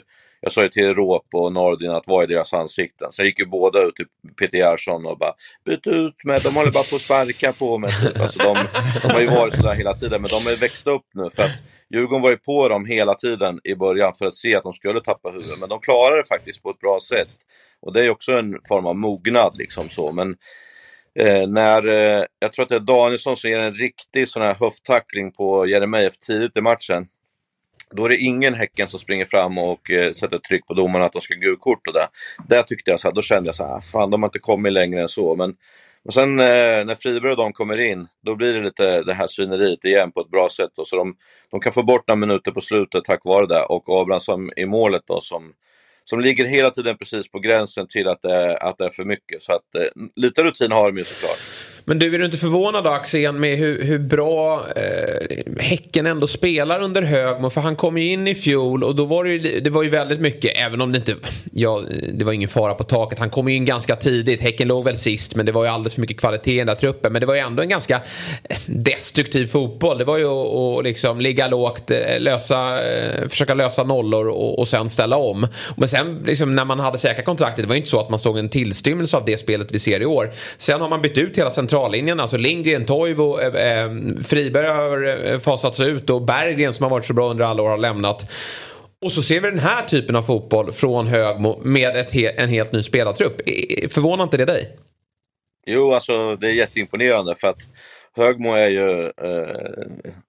Speaker 5: jag sa ju till Råp och Nordin att vad är deras ansikten. Sen gick ju båda ut till Peter Jarsson och bara byt ut med, de håller bara på att sparka på mig typ. Alltså de, de har ju varit sådär hela tiden, men de har ju växt upp nu för att Djurgården var ju på dem hela tiden i början för att se att de skulle tappa huvudet, men de klarade det faktiskt på ett bra sätt. Och det är ju också en form av mognad liksom så, men Eh, när, eh, jag tror att det är Danielsson som ger en riktig sån här höfttackling på Jeremejeff tidigt i matchen. Då är det ingen Häcken som springer fram och eh, sätter tryck på domarna att de ska gulkort och det. Där tyckte jag så här, då kände jag så här, fan de har inte kommit längre än så. Men och sen eh, när Friberg och de kommer in, då blir det lite det här svineriet igen på ett bra sätt. Och så de, de kan få bort några minuter på slutet tack vare det. Och Abrahamsson i målet då som... som ligger hela tiden precis på gränsen till att det, att det är för mycket. Så att eh, lite rutin har de ju såklart.
Speaker 3: Men du, är du inte förvånad Axén med hur, hur bra eh, Häcken ändå spelar under Högmo? För han kom ju in i fjol och då var det ju, det var ju väldigt mycket, även om det inte, ja, det var ingen fara på taket. Han kom ju in ganska tidigt, Häcken låg väl sist, men det var ju alldeles för mycket kvalitet i den där truppen. Men det var ju ändå en ganska destruktiv fotboll. Det var ju att, att liksom ligga lågt, lösa, försöka lösa nollor och, och sen ställa om. Men sen liksom, när man hade säkra kontraktet, det var ju inte så att man såg en tillstymmelse av det spelet vi ser i år. Sen har man bytt ut hela centrallinjen, alltså Lindgren, Toivo, eh, Friberg har fasats ut och Berggren som har varit så bra under alla år har lämnat. Och så ser vi den här typen av fotboll från Högmo med ett he- en helt ny spelartrupp. Förvånar inte det dig?
Speaker 5: Jo, alltså det är jätteimponerande för att Högmo är ju eh,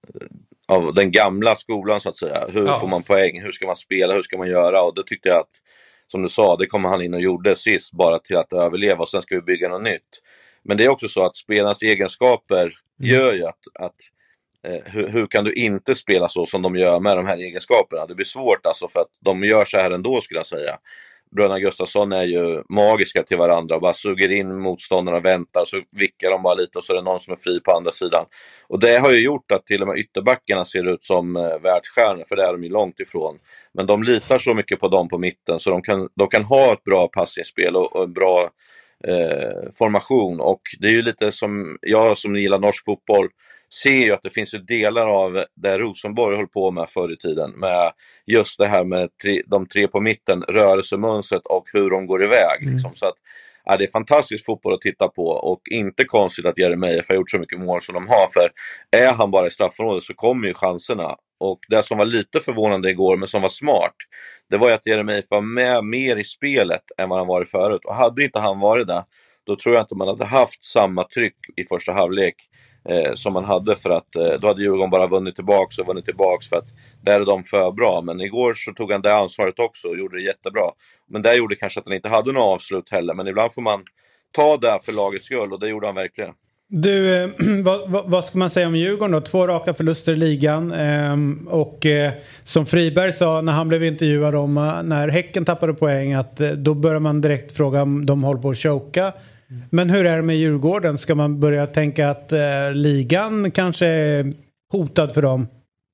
Speaker 5: av den gamla skolan så att säga. Hur ja. får man poäng? Hur ska man spela? Hur ska man göra? Och det tyckte jag att, som du sa, det kommer han in och gjorde sist bara till att överleva och sen ska vi bygga något nytt. Men det är också så att spelarnas egenskaper mm. gör ju att, att eh, hur, hur kan du inte spela så som de gör med de här egenskaperna? Det blir svårt alltså för att de gör så här ändå skulle jag säga. Bröderna Gustafsson är ju magiska till varandra och bara suger in motståndarna och väntar så vickar de bara lite och så är det någon som är fri på andra sidan. Och det har ju gjort att till och med ytterbackarna ser ut som eh, världsstjärnor, för det är de ju långt ifrån. Men de litar så mycket på dem på mitten så de kan, de kan ha ett bra passningsspel och, och en bra eh, formation. Och det är ju lite som jag som gillar norsk fotboll ser ju att det finns ju delar av det Rosenborg höll på med förr i tiden. Med just det här med tre, de tre på mitten, rörelsemönstret och hur de går iväg. Mm. Liksom. Så att, ja, det är fantastisk fotboll att titta på. Och inte konstigt att Jeremejeff har gjort så mycket mål som de har. För är han bara i straffområdet så kommer ju chanserna. Och det som var lite förvånande igår men som var smart, det var ju att Jeremejeff var med mer i spelet än vad han varit förut. Och hade inte han varit där, då tror jag inte man hade haft samma tryck i första halvlek Eh, som man hade, för att eh, då hade Djurgården bara vunnit tillbaks och vunnit tillbaks för att där är de för bra. Men igår så tog han det ansvaret också och gjorde det jättebra. Men där gjorde kanske att han inte hade något avslut heller, men ibland får man ta det för lagets skull och det gjorde han verkligen.
Speaker 2: Du, eh, vad, vad, vad ska man säga om Djurgården då? Två raka förluster i ligan eh, och eh, som Friberg sa när han blev intervjuad om uh, när Häcken tappade poäng att eh, då börjar man direkt fråga om de håller på att choka. Men hur är det med Djurgården? Ska man börja tänka att eh, ligan kanske är hotad för dem?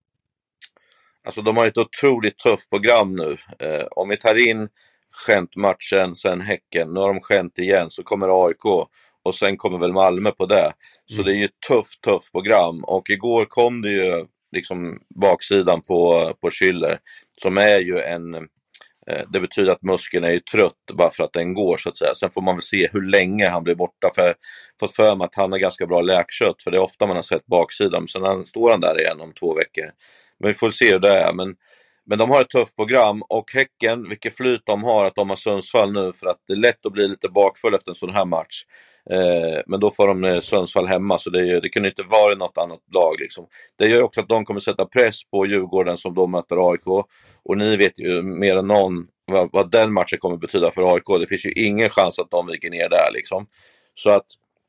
Speaker 5: Alltså de har ett otroligt tufft program nu. Eh, om vi tar in Gent-matchen, sen Häcken, nu har de Gent igen, så kommer A I K och sen kommer väl Malmö på det. Så mm. det är ju ett tufft, tufft program. Och igår kom det ju liksom baksidan på, på Schüller som är ju en... Det betyder att muskeln är ju trött bara för att den går så att säga. Sen får man väl se hur länge han blir borta. För fått för mig att han har ganska bra läkkött. För det är ofta man har sett baksidan. Sen han, står han där igen om två veckor. Men vi får se hur det är. Men, men de har ett tufft program. Och Häcken, vilket flyt de har att de har Sundsvall nu. För att det är lätt att bli lite bakfull efter en sån här match. Eh, men då får de Sundsvall hemma. Så det, det kan inte vara något annat lag liksom. Det gör också att de kommer sätta press på Djurgården som de möter A I K. Och ni vet ju mer än någon vad, vad den matchen kommer betyda för A I K. Det finns ju ingen chans att de viker ner där liksom. Så att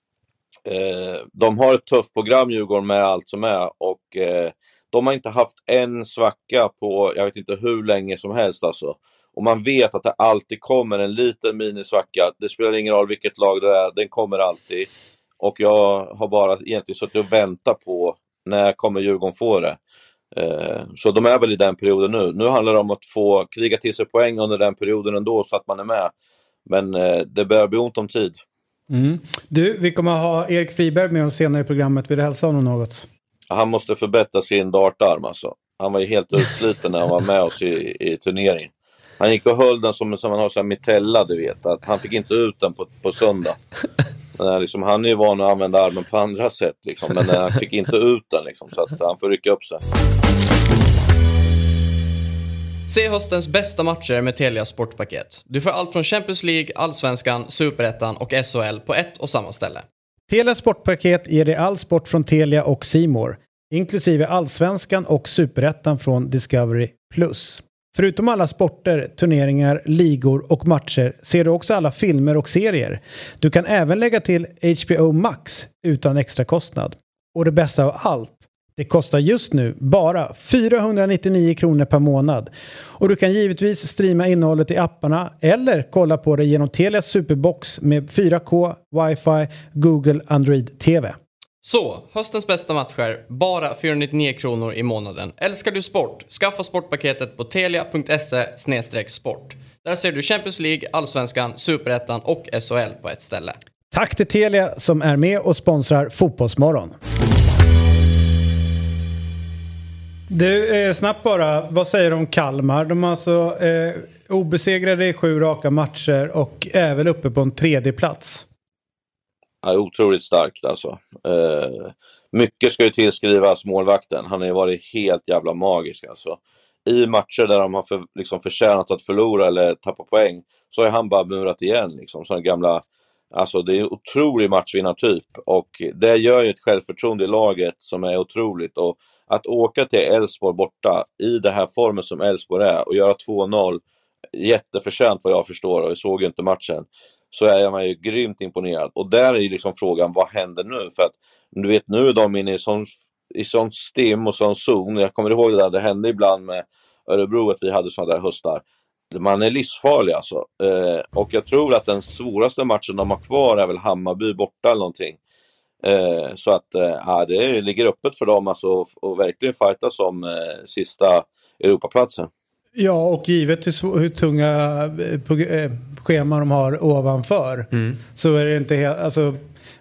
Speaker 5: eh, de har ett tufft program Djurgården med allt som är. Och eh, de har inte haft en svacka på jag vet inte hur länge som helst alltså. Och man vet att det alltid kommer en liten minisvacka. Det spelar ingen roll vilket lag det är. Den kommer alltid. Och jag har bara egentligen suttit och väntat på när kommer Djurgården få det. Så de är väl i den perioden nu. Nu handlar det om att få kriga till sig poäng under den perioden ändå så att man är med. Men det börjar bli ont om tid.
Speaker 2: Mm. Du, vi kommer att ha Erik Friberg med oss senare i programmet. Vill du hälsa honom något?
Speaker 5: Han måste förbättra sin dartarm alltså. Han var ju helt utsliten när han var med oss i, i turneringen. Han gick och höll den som, som man har så här mitella, du vet. Att han fick inte ut den på, på söndag. Men, liksom, han är ju van att använda armen på andra sätt. Liksom, men han fick inte ut den. Liksom, så att han får rycka upp sig.
Speaker 1: Se höstens bästa matcher med Telia Sportpaket. Du får allt från Champions League, Allsvenskan, Superettan och S H L på ett och samma ställe.
Speaker 2: Telia Sportpaket ger dig all sport från Telia och C More, inklusive Allsvenskan och Superettan från Discovery plus. Förutom alla sporter, turneringar, ligor och matcher ser du också alla filmer och serier. Du kan även lägga till H B O Max utan extra kostnad. Och det bästa av allt, det kostar just nu bara fyrahundranittionio kronor per månad. Och du kan givetvis streama innehållet i apparna eller kolla på det genom Telias Superbox med fyra K, Wi-Fi, Google Android T V.
Speaker 1: Så, höstens bästa matcher, bara fyrahundranittionio kronor i månaden. Älskar du sport? Skaffa sportpaketet på telia punkt se slash sport. Där ser du Champions League, Allsvenskan, Superettan och S H L på ett ställe.
Speaker 2: Tack till Telia som är med och sponsrar Fotbollsmorgon. Du, eh, snabbt bara, vad säger du om Kalmar? De har alltså eh, obesegrade i sju raka matcher och är väl uppe på en tredje plats.
Speaker 5: Ja, otroligt starkt alltså. Eh, mycket ska ju tillskrivas målvakten. Han har ju varit helt jävla magisk alltså. I matcher där de har för, liksom förtjänat att förlora eller tappa poäng så har han bara murat igen liksom. Sådana gamla, alltså det är en otrolig matchvinnartyp och det gör ju ett självförtroende i laget som är otroligt. Och att åka till Elfsborg borta i det här formen som Elfsborg är och göra två noll, jätteförtjänt vad jag förstår och jag såg inte matchen, så är man ju grymt imponerad. Och där är ju liksom frågan, vad händer nu? För att du vet, nu är de inne i sån, i sån stim och sån zon. Jag kommer ihåg det där, det hände ibland med Örebro att vi hade sådana där höstar. Man är livsfarlig alltså. Eh, och jag tror att den svåraste matchen de har kvar är väl Hammarby borta eller någonting. Eh, så att eh, ja, det ligger öppet för dem alltså, och, och verkligen fighta som eh, sista Europaplatsen.
Speaker 2: Ja, och givet hur, hur tunga eh, scheman de har ovanför mm. så är det inte helt, alltså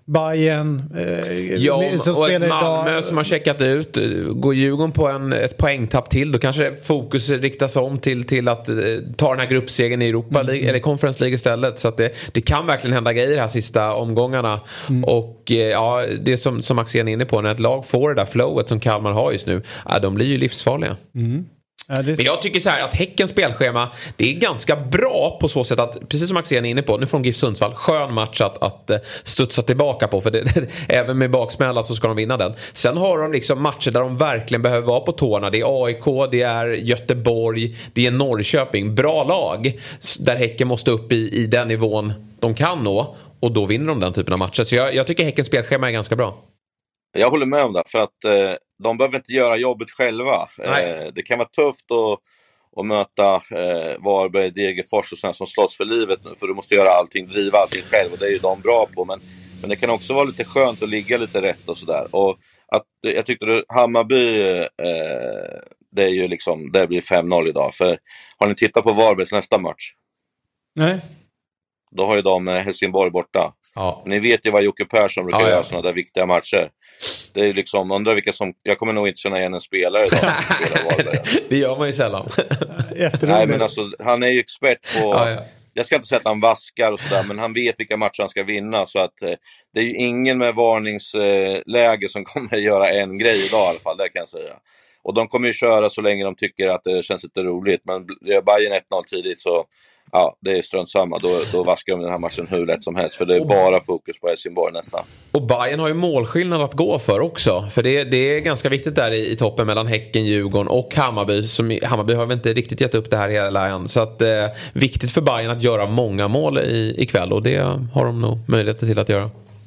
Speaker 2: Bayern eh,
Speaker 3: ja,
Speaker 2: som
Speaker 3: och
Speaker 2: spelar
Speaker 3: ett Malmö
Speaker 2: idag.
Speaker 3: som har checkat ut, går Djurgården på en, ett poängtapp till, då kanske fokus riktas om till, till att eh, ta den här gruppsegen i Europa mm. eller Conference League istället, så att det, det kan verkligen hända grejer de här sista omgångarna mm. och eh, ja, det som, som Axén är inne på, när ett lag får det där flowet som Kalmar har just nu, ja, de blir ju livsfarliga. Mm. Ja, det... Men jag tycker så här att Häckens spelschema, det är ganska bra på så sätt att, precis som Axén är inne på, nu får de GIF Sundsvall, skön match att, att studsa tillbaka på, för det, även med baksmälla så ska de vinna den. Sen har de liksom matcher där de verkligen behöver vara på tårna. Det är A I K, det är Göteborg, det är Norrköping, bra lag där Häcken måste upp i, i den nivån de kan nå, och då vinner de den typen av matcher. Så jag, jag tycker Häckens spelschema är ganska bra.
Speaker 5: Jag håller med om det, för att eh, de behöver inte göra jobbet själva. Eh, det kan vara tufft att, att möta eh, Varberg, Degerfors och sådana som slåss för livet nu, för du måste göra allting, driva allting själv, och det är ju de bra på. Men, men det kan också vara lite skönt att ligga lite rätt och sådär. Och att, jag tyckte att Hammarby, eh, det är ju liksom, det blir fem noll idag. För har ni tittat på Varbergs nästa match?
Speaker 2: Nej.
Speaker 5: Då har ju de Helsingborg borta.
Speaker 3: Ja.
Speaker 5: Ni vet ju vad Jocke Persson brukar
Speaker 3: ja, ja.
Speaker 5: göra sådana där viktiga matcher. Det är liksom, undrar vilka som, jag kommer nog inte känna igen en spelare idag som spelar Varberg.
Speaker 3: Det gör man ju sällan.
Speaker 5: Nej, men alltså, han är ju expert på,
Speaker 3: ja, ja.
Speaker 5: jag ska inte säga att han vaskar och sådär, men han vet vilka matcher han ska vinna, så att eh, det är ju ingen med varningsläge eh, som kommer att göra en grej idag i alla fall, det kan jag säga. Och de kommer ju köra så länge de tycker att det känns lite roligt, men gör Bayern ett noll tidigt så ja, det är strunt samma. Då, då vaskar de den här matchen hur lätt som helst. För det är bara fokus på Helsingborg nästan.
Speaker 3: Och Bayern har ju målskillnad att gå för också. För det, det är ganska viktigt där i, i toppen mellan Häcken, Djurgården och Hammarby. Som, Hammarby har väl inte riktigt gett upp det här hela än. Så att eh, viktigt för Bayern att göra många mål i, ikväll. Och det har de nog möjligheter till att göra.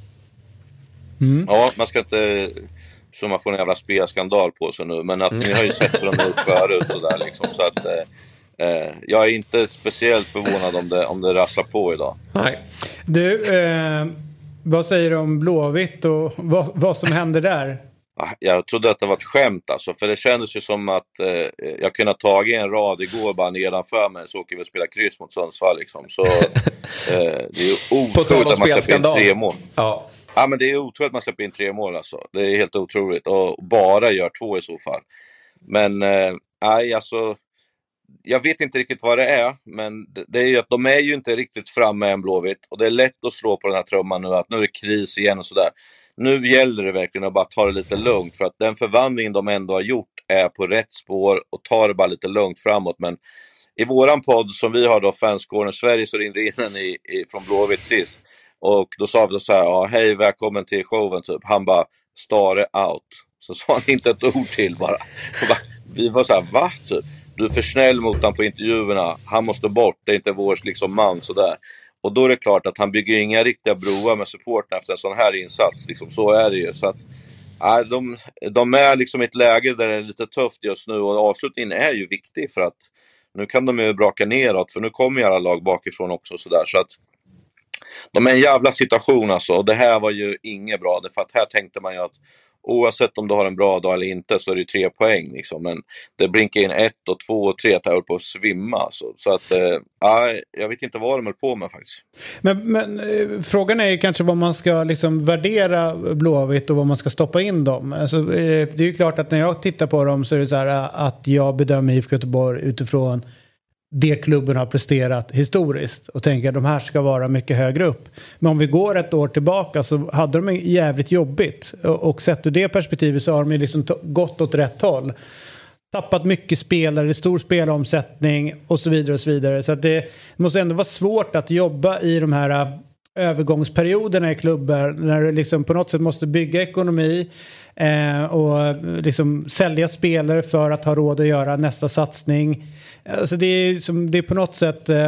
Speaker 5: Mm. Ja, man ska inte... Så man får en jävla spelskandal på sig nu. Men att ni har ju sett hur de har gjort förut sådär liksom. Så att... Eh, Eh, jag är inte speciellt förvånad om det, om det rasslar på idag.
Speaker 3: Nej.
Speaker 2: Du, eh, vad säger du om Blåvitt och vad, vad som händer där?
Speaker 5: Jag trodde att det var ett skämt alltså, för det kändes ju som att eh, jag kunde ha tagit en rad igår bara nedanför mig, så åker vi och spela kryss mot Sundsvall liksom. Så eh, det är ju otroligt att man släpper in tre mål.
Speaker 3: Ja.
Speaker 5: Ja, men det är otroligt att man släpper in tre mål alltså. Det är helt otroligt, och bara gör två i så fall. Men nej, eh, alltså jag vet inte riktigt vad det är, men det är ju att de är ju inte riktigt framme än Blåvitt. Och det är lätt att slå på den här trumman nu, att nu är det kris igen och sådär. Nu gäller det verkligen att bara ta det lite lugnt, för att den förvandlingen de ändå har gjort är på rätt spår, och tar det bara lite lugnt framåt. Men i våran podd som vi har då, Fanscorner Sverige, så ringde in en i, i, från Blåvitt sist. Och då sa vi så här, ja, hej, välkommen till showen typ. Han bara, Stare out. Så sa han inte ett ord till bara. bara vi var så här, va typ? Du är för snäll mot honom på intervjuerna. Han måste bort, det är inte vår liksom man sådär. Och då är det klart att han bygger inga riktiga broar med supporten efter en sån här insats. Liksom, så är det ju. Så att, äh, de, de är liksom i ett läge där det är lite tufft just nu. Och avslutningen är ju viktig, för att nu kan de ju braka neråt. För nu kommer ju alla lag bakifrån också. Så, där. Så att de är en jävla situation alltså. Och det här var ju inget bra. För att här tänkte man ju att oavsett om du har en bra dag eller inte, så är det ju tre poäng liksom. Men det blinkar in ett och två och tre att jag höll på att svimma alltså. Så att, ja, äh, jag vet inte vad de höll på med faktiskt.
Speaker 2: Men, men äh, frågan är ju kanske vad man ska liksom värdera Blåvitt och vad man ska stoppa in dem. Alltså, äh, det är ju klart att när jag tittar på dem så är det så här äh, att jag bedömer I F K Göteborg utifrån det klubben har presterat historiskt och tänker att de här ska vara mycket högre upp. Men om vi går ett år tillbaka så hade de jävligt jobbigt. Och, och sett ur det perspektivet så har de liksom t- gått åt rätt håll. Tappat mycket spelare, stor spelomsättning och så vidare och så vidare. Så att det måste ändå vara svårt att jobba i de här övergångsperioderna i klubbar när du liksom på något sätt måste bygga ekonomi eh, och liksom sälja spelare för att ha råd att göra nästa satsning. Alltså det är, som, det är på något sätt eh,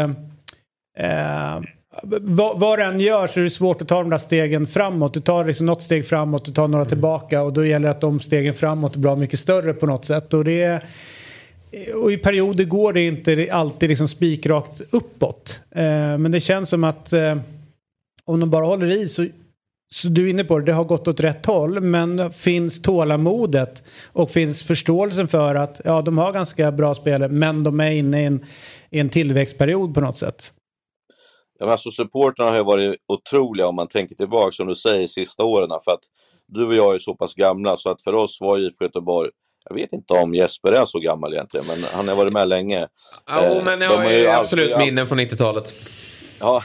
Speaker 2: eh, vad, vad den gör så är det svårt att ta de där stegen framåt. Du tar liksom något steg framåt, du tar några tillbaka och då gäller det att de stegen framåt är bra mycket större på något sätt. Och, det är, och i perioder går det inte alltid liksom spikrakt uppåt. Eh, men det känns som att eh, om de bara håller i så, så du är inne på det, det har gått åt rätt håll, men finns tålamodet och finns förståelsen för att ja, de har ganska bra spelare, men de är inne i en, i en tillväxtperiod på något sätt.
Speaker 5: Ja, men alltså supporterna har ju varit otroliga om man tänker tillbaka som du säger sista åren, för att du och jag är så pass gamla så att för oss var I F K Göteborg, jag vet inte om Jesper är så gammal egentligen, men han har varit med länge.
Speaker 3: Ja, eh, men jag har ju absolut alltid minnen från nittiotalet.
Speaker 5: Ja,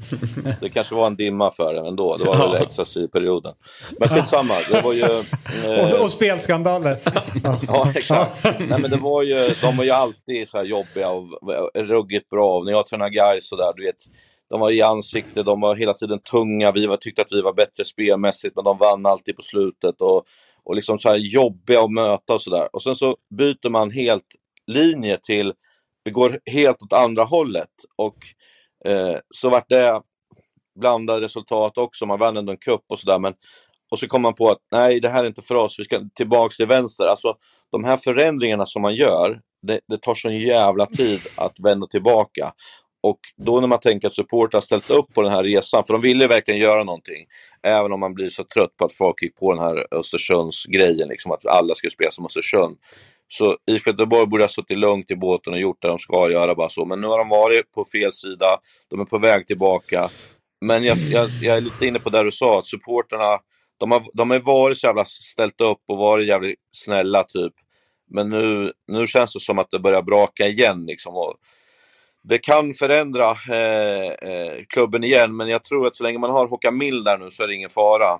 Speaker 5: det kanske var en dimma för det ändå. Det var väl ja. Exas-perioden. Men skitsamma, det var ju...
Speaker 2: Eh... och, och spelskandaler.
Speaker 5: Ja, exakt. Nej, men det var ju, de var ju alltid så här jobbiga och ruggigt bra. När jag tränade guys så där, du vet, de var i ansikte, de var hela tiden tunga. Vi var, tyckte att vi var bättre spelmässigt, men de vann alltid på slutet. Och, och liksom så här jobbiga att möta och sådär. Och sen så byter man helt linje till, vi går helt åt andra hållet. Och Eh, så vart det blandade resultat också. Man vann ändå en kupp och sådär, men och så kom man på att nej, det här är inte för oss, vi ska tillbaks till vänster. Alltså de här förändringarna som man gör, det, det tar sån jävla tid att vända tillbaka. Och då när man tänker att support har ställt upp på den här resan, för de ville verkligen göra någonting, även om man blir så trött på att folk gick på den här Östersunds grejen, liksom att alla skulle spela som Östersund. Så I F K Göteborg borde ha suttit lugnt i båten och gjort det de ska göra, bara så. Men nu har de varit på fel sida, de är på väg tillbaka. Men jag, jag, jag är lite inne på där du sa, att supporterna, de har, de har varit så jävla ställt upp och varit jävligt snälla typ. Men nu, nu känns det som att det börjar braka igen liksom. Och det kan förändra eh, eh, klubben igen, men jag tror att så länge man har Håkan Mild där nu så är det ingen fara.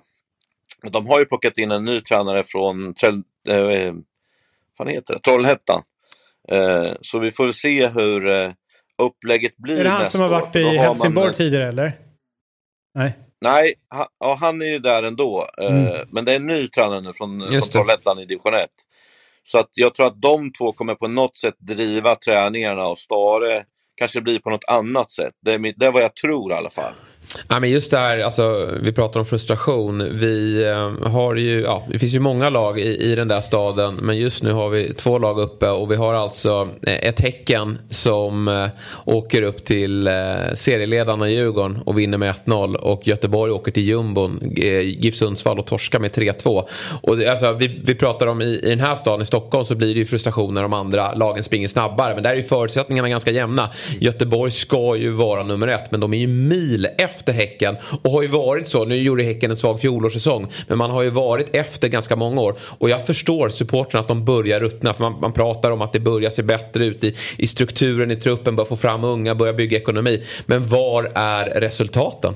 Speaker 5: De har ju plockat in en ny tränare från eh, vad heter det? Trollhättan. Eh, så vi får se hur eh, upplägget blir.
Speaker 2: Är det han som har varit i Helsingborg man... tidigare eller? Nej.
Speaker 5: Nej, ha, ja, han är ju där ändå. Eh, mm. Men det är en ny tränare nu från, från Trollhättan i division ett. Så att jag tror att de två kommer på något sätt driva träningarna, och Stare kanske blir på något annat sätt. Det är, det är vad jag tror i alla fall.
Speaker 3: Ja, men just där, alltså, vi pratar om frustration. Vi eh, har ju, ja, det finns ju många lag i, i den där staden, men just nu har vi två lag uppe och vi har alltså eh, ett Häcken som eh, åker upp till eh, serieledarna i Djurgården och vinner med ett noll, och Göteborg åker till Jumbon, eh, GIF Sundsvall, och torskar med tre två. Och det, alltså, vi, vi pratar om i, i den här staden i Stockholm så blir det ju frustration när de andra lagen springer snabbare, men där är ju förutsättningarna ganska jämna. Göteborg ska ju vara nummer ett, men de är ju mil efter Häcken. Och har ju varit så, nu gjorde Häcken en svag fjolårssäsong, men man har ju varit efter ganska många år. Och jag förstår supporterna att de börjar ruttna, för man, man pratar om att det börjar se bättre ut i, i strukturen i truppen, börja få fram unga, börja bygga ekonomi. Men var är resultaten?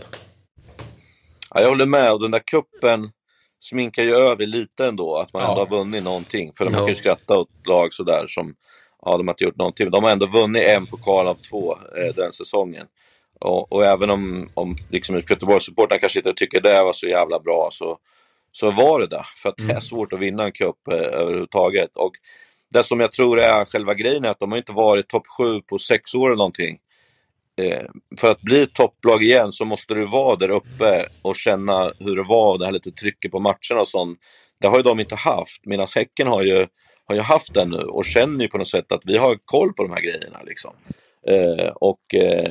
Speaker 5: Ja, jag håller med, och den där kuppen sminkar ju över lite ändå, att man ja. ändå har vunnit någonting. För ja. man kan ju skratta åt lag sådär som, ja, de har inte gjort någonting. De har ändå vunnit en pokal av två eh, den säsongen. Och, och även om, om liksom Göteborgs-supporten kanske inte tycker det var så jävla bra, så, så var det där. För att mm. det är svårt att vinna en cup eh, överhuvudtaget. Och det som jag tror är själva grejen är att de har inte varit topp sju på sex år eller någonting. Eh, för att bli topplag igen så måste du vara där uppe och känna hur det var, det här lite trycket på matcherna och sånt. Det har ju de inte haft, medan Häcken har ju, har ju haft det nu och känner ju på något sätt att vi har koll på de här grejerna liksom. Eh, och eh,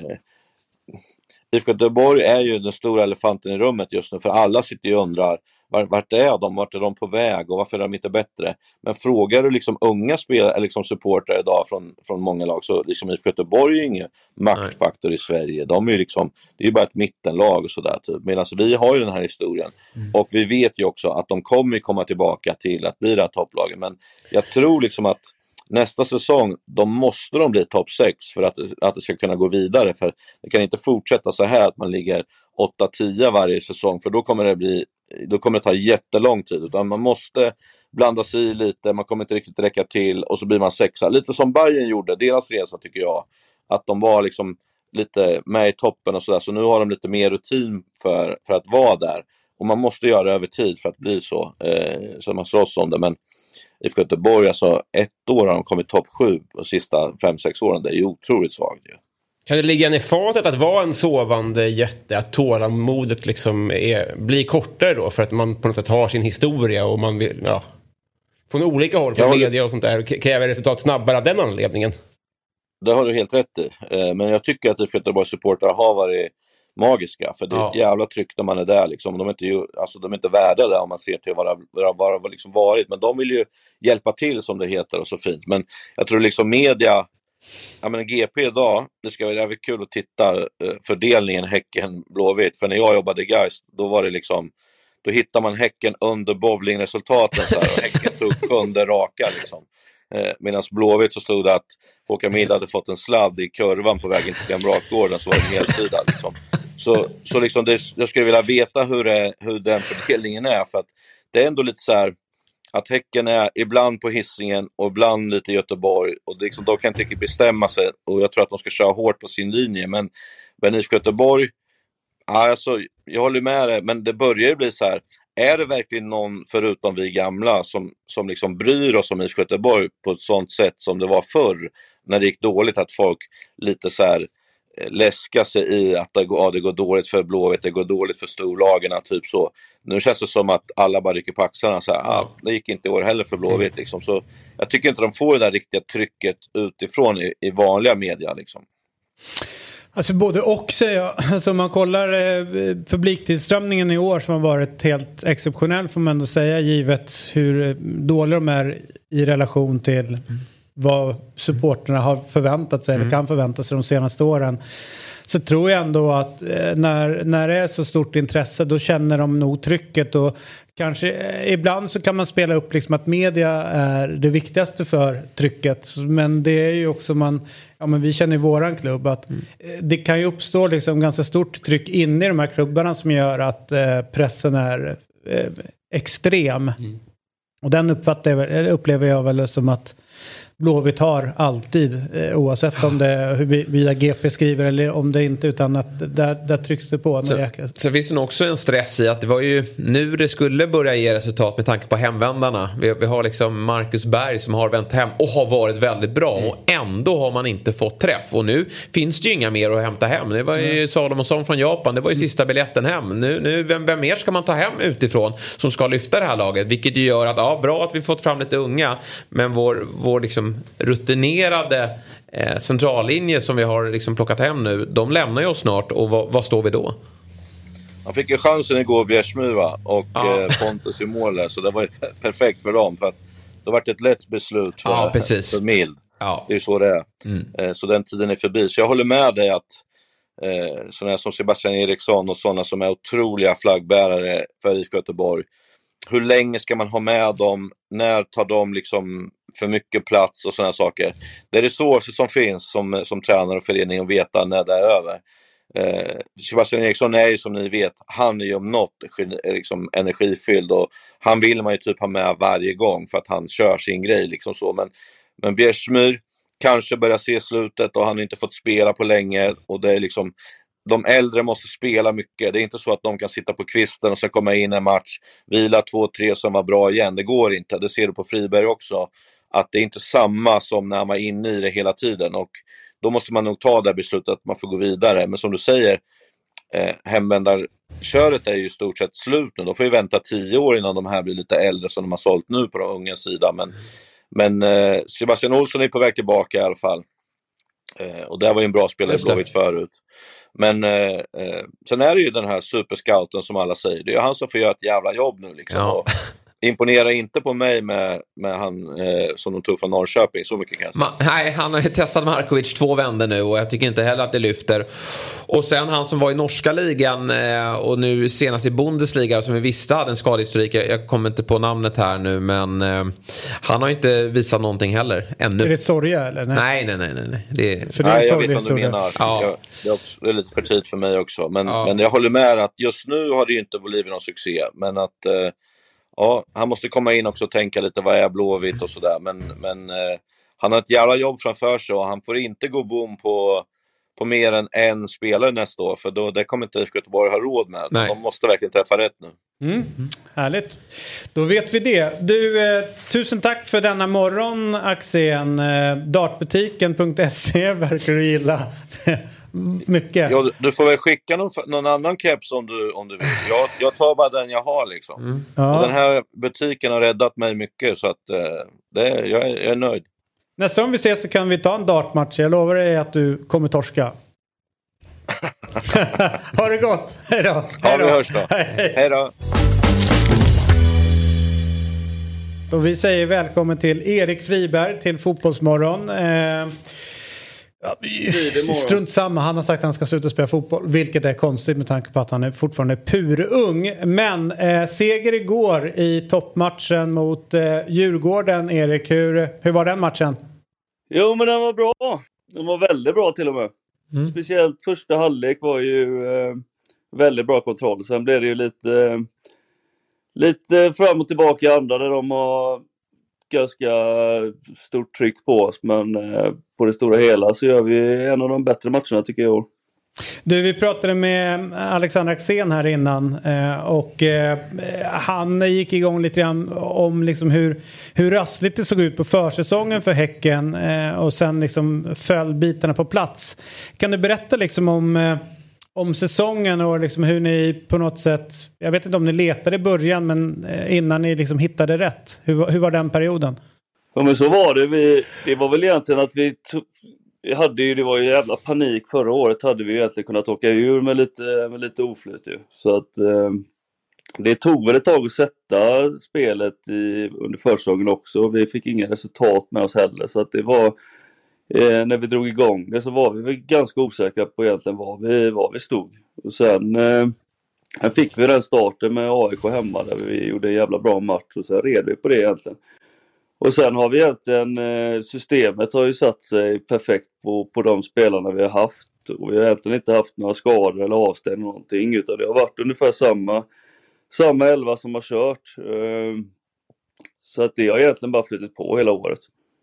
Speaker 5: I F K Göteborg är ju den stora elefanten i rummet just nu, för alla sitter ju och undrar vart, vart är de, vart är de på väg och varför är de inte bättre. Men frågar du liksom unga spelare, liksom supportrar idag från, från många lag, så liksom I F K Göteborg är ju ingen maktfaktor i Sverige. De är ju liksom, det är ju bara ett mittenlag och sådär typ. Medan vi har ju den här historien. Mm. Och vi vet ju också att de kommer komma tillbaka till att bli det här topplaget. Men jag tror liksom att nästa säsong, då måste de bli topp sex för att, att det ska kunna gå vidare. För det kan inte fortsätta så här att man ligger åtta tio varje säsong, för då kommer det bli, då kommer det ta jättelång tid. Utan man måste blanda sig i lite, man kommer inte riktigt räcka till och så blir man sexa. Lite som Bayern gjorde, deras resa tycker jag. Att de var liksom lite med i toppen och sådär. Så nu har de lite mer rutin för, för att vara där. Och man måste göra det över tid för att bli så. Eh, så man slåss om det, men I F K Göteborg, alltså ett år har de kommit topp sju de sista fem sex åren. Det är ju otroligt svagt ju.
Speaker 4: Kan det ligga i fatet att vara en sovande jätte, att tålamodet liksom är, blir kortare då, för att man på något sätt har sin historia och man vill, ja, från olika håll, från ja, media och sånt där, kräver resultat snabbare av den anledningen?
Speaker 5: Det har du helt rätt i. Men jag tycker att I F K Göteborgs supportrar har varit magiska, för det är ja. ett jävla tryck när man är där liksom. De är inte, ju, alltså, de är inte värda det om man ser till vad det har liksom varit, men de vill ju hjälpa till, som det heter, och så fint. Men jag tror liksom media, ja, men G P idag, det ska vara jävligt kul att titta uh, fördelningen Häcken-Blåvitt, för när jag jobbade i Geist, då var det liksom, då hittar man Häcken under bowlingresultaten så här, och Häcken tog under raka liksom. Uh, medan Blåvitt så stod det att Håkan Mild hade fått en sladd i kurvan på vägen till Kamratgården, så var det en hel sida liksom. Så, så liksom det, jag skulle vilja veta hur, det, hur den fördelningen är, för att det är ändå lite så här att Häcken är ibland på Hisingen och ibland lite i Göteborg, och det liksom, de kan inte bestämma sig, och jag tror att de ska köra hårt på sin linje. Men I F K Göteborg, alltså, jag håller med det, men det börjar ju bli så här, är det verkligen någon förutom vi gamla som, som liksom bryr oss om I F K Göteborg på ett sånt sätt som det var förr när det gick dåligt, att folk lite så här läska sig i att det går, ja, det går dåligt för Blåvitt, det går dåligt för storlagarna, typ så. Nu känns det som att alla bara rycker på axlarna så här, ah, det gick inte i år heller för Blåvitt liksom. Så jag tycker inte de får det där riktiga trycket utifrån i, i vanliga media liksom.
Speaker 2: Alltså både och, säger jag. Alltså om man kollar eh, publiktillströmningen i år, som har varit helt exceptionell, får man ändå säga, givet hur dåliga de är i relation till mm. vad supporterna har förväntat sig, mm. eller kan förvänta sig de senaste åren. Så tror jag ändå att eh, när, när det är så stort intresse, då känner de nog trycket. Och kanske eh, ibland så kan man spela upp liksom att media är det viktigaste för trycket. Men det är ju också, man, ja, men vi känner i våran klubb att mm. eh, det kan ju uppstå liksom ganska stort tryck inne i de här klubbarna som gör att eh, pressen är eh, extrem. Mm. Och den uppfattar jag, upplever jag väl som att Blåvitt har alltid, eh, oavsett om det är hur via G P skriver eller om det inte, utan att där, där trycks det på.
Speaker 3: Så, så finns det nog också en stress i att det var ju nu det skulle börja ge resultat med tanke på hemvändarna. Vi, vi har liksom Marcus Berg som har vänt hem och har varit väldigt bra, mm. och ändå har man inte fått träff. Och nu finns det ju inga mer att hämta hem. Det var ju mm. Salomonsson från Japan, det var ju sista biljetten hem. Nu, nu vem, vem mer ska man ta hem utifrån som ska lyfta det här laget? Vilket ju gör att, ja, bra att vi fått fram lite unga, men vår, vår liksom rutinerade eh, centrallinje som vi har liksom plockat hem nu, de lämnar ju oss snart, och vad, vad står vi då?
Speaker 5: Han fick ju chansen igår, Bjärsmyra, och ja. eh, Pontus i målet, så det var ett, perfekt för dem, för att det var ett lätt beslut för,
Speaker 3: ja, precis.
Speaker 5: för Mild.
Speaker 3: Ja.
Speaker 5: Det är ju så det är. Mm. Eh, så den tiden är förbi. Så jag håller med dig att eh, sådana som Sebastian Eriksson och sådana som är otroliga flaggbärare för I F K Göteborg. Hur länge ska man ha med dem? När tar de liksom för mycket plats och sådana saker? Det är resurser som finns som, som tränare och förening att veta när det är över. Eh, Sebastian Eriksson är ju, som ni vet, han är ju om något liksom energifylld, och han vill man ju typ ha med varje gång för att han kör sin grej liksom så. Men, men Bjärsmyr kanske börjar se slutet, och han har inte fått spela på länge, och det är liksom, de äldre måste spela mycket. Det är inte så att de kan sitta på kvisten och sen komma in en match, vila två, tre som var bra igen. Det går inte. Det ser du på Friberg också, att det är inte samma som när man var inne i det hela tiden, och då måste man nog ta det beslutet att man får gå vidare. Men som du säger, eh, hemvändarköret är ju i stort sett slut nu. Då får vi vänta tio år innan de här blir lite äldre som de har sålt nu på de unga sidan. Men, men eh, Sebastian Olsson är på väg tillbaka i alla fall. Eh, och det var ju en bra spelare i Blåvitt förut. Men eh, eh, sen är det ju den här superscouten som alla säger. Det är ju han som får göra ett jävla jobb nu liksom. Ja. Och imponera inte på mig med, med han eh, som de tog från Norrköping, så mycket kan jag säga.
Speaker 3: Ma- nej, han har ju testat Markovic två vänder nu, och jag tycker inte heller att det lyfter. Och sen han som var i norska ligan eh, och nu senast i Bundesliga, som vi visste hade en skadehistorik. Jag, jag kommer inte på namnet här nu, men eh, han har inte visat någonting heller ännu.
Speaker 2: Är det Sorja eller?
Speaker 3: Nej, nej, nej, nej. nej. Det...
Speaker 5: För det nej, jag vet vad du menar. Ja. Jag, det, är också, det är lite för tid för mig också. Men, ja. men jag håller med att just nu har det ju inte blivit någon succé. Men att eh, ja, han måste komma in också och tänka lite vad är Blåvitt och sådär. Men, men eh, han har ett jävla jobb framför sig, och han får inte gå boom på, på mer än en spelare nästa år. För då, det kommer inte I F K Göteborg ha råd med. Nej. De måste verkligen träffa rätt nu.
Speaker 2: Mm. Härligt. Då vet vi det. Du, eh, tusen tack för denna morgon, Axén. Eh, dartbutiken punkt se verkar du gilla. Mycket.
Speaker 5: Ja, du får väl skicka någon, någon annan keps om du, om du vill. Jag, jag tar bara den jag har liksom. Mm. Ja. Och den här butiken har räddat mig mycket, så att eh, det, jag, är, jag är nöjd.
Speaker 2: Nästa gång vi ses så kan vi ta en dartmatch. Jag lovar dig att du kommer torska. Ha det gott. Hej då. Hej
Speaker 5: ja, vi hörs då. Hej, hej då.
Speaker 2: Då vi säger välkommen till Erik Friberg till Fotbollsmorgon. Eh, Ja, strunt samma, han har sagt att han ska sluta spela fotboll, vilket är konstigt med tanke på att han är fortfarande purung. Men eh, seger igår i toppmatchen mot eh, Djurgården. Erik, hur, hur var den matchen?
Speaker 6: Jo, men den var bra. Den var väldigt bra till och med. Mm. Speciellt första halvlek var ju eh, väldigt bra kontroll. Sen blev det ju lite eh, lite fram och tillbaka i andra, där de har ganska stort tryck på oss, men eh, på det stora hela så gör vi en av de bättre matcherna tycker jag.
Speaker 2: Du, vi pratade med Alexander Axén här innan eh, och eh, han gick igång lite grann om liksom hur, hur rassligt det såg ut på försäsongen för Häcken eh, och sen liksom föll bitarna på plats. Kan du berätta liksom om eh, om säsongen och liksom hur ni på något sätt, jag vet inte om ni letade i början, men innan ni liksom hittade rätt. Hur, hur var den perioden?
Speaker 6: Ja, men så var det. Vi, det var väl egentligen att vi, to- vi hade ju, det var ju jävla panik förra året, hade vi egentligen kunnat åka ur med lite, med lite oflyt ju. Så att eh, det tog väl ett tag att sätta spelet i, under försäsongen också. Vi fick inga resultat med oss heller, så att det var Eh, när vi drog igång det så var vi väl ganska osäkra på egentligen var vi, var vi stod. Och sen eh, fick vi den starten med A I K hemma där vi gjorde en jävla bra match, och sen red vi på det egentligen. Och sen har vi egentligen, eh, systemet har ju satt sig perfekt på, på de spelarna vi har haft, och vi har egentligen inte haft några skador eller avstängning någonting, utan det har varit ungefär samma, samma elva som har kört. Eh, så att det har egentligen bara flyttat på hela året.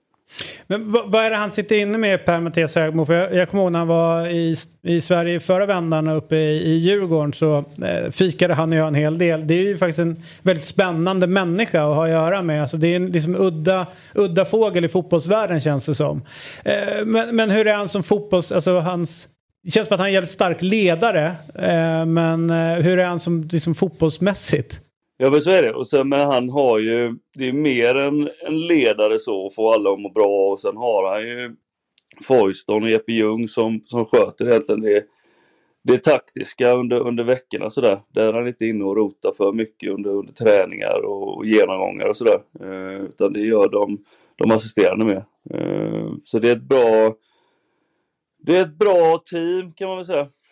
Speaker 2: Men vad, vad är det han sitter inne med, Per-Mattias Högmo? För jag, jag kommer ihåg när han var i, i Sverige förra vändan uppe i, i Djurgården, så eh, fikade han ju en hel del. Det är ju faktiskt en väldigt spännande människa att ha att göra med. Alltså det är en liksom udda, udda fågel i fotbollsvärlden, känns det som. Eh, men, men hur är han som fotbolls... Alltså hans, det känns som att han är en jävligt stark ledare. Eh, men eh, hur är han som liksom, fotbollsmässigt?
Speaker 6: Ja, men så är det. Och sen, men han har ju, det är mer en, en ledare så, får alla att må bra. Och sen har han ju Foyston och Jeppe Ljung som, som sköter egentligen det, det taktiska under, under veckorna. Så där. Där är han inte inne och rotar för mycket under, under träningar och, och genomgångar och sådär. Eh, utan det gör de, de assisterande med. Eh, så det är ett bra, det är ett bra team kan man väl säga.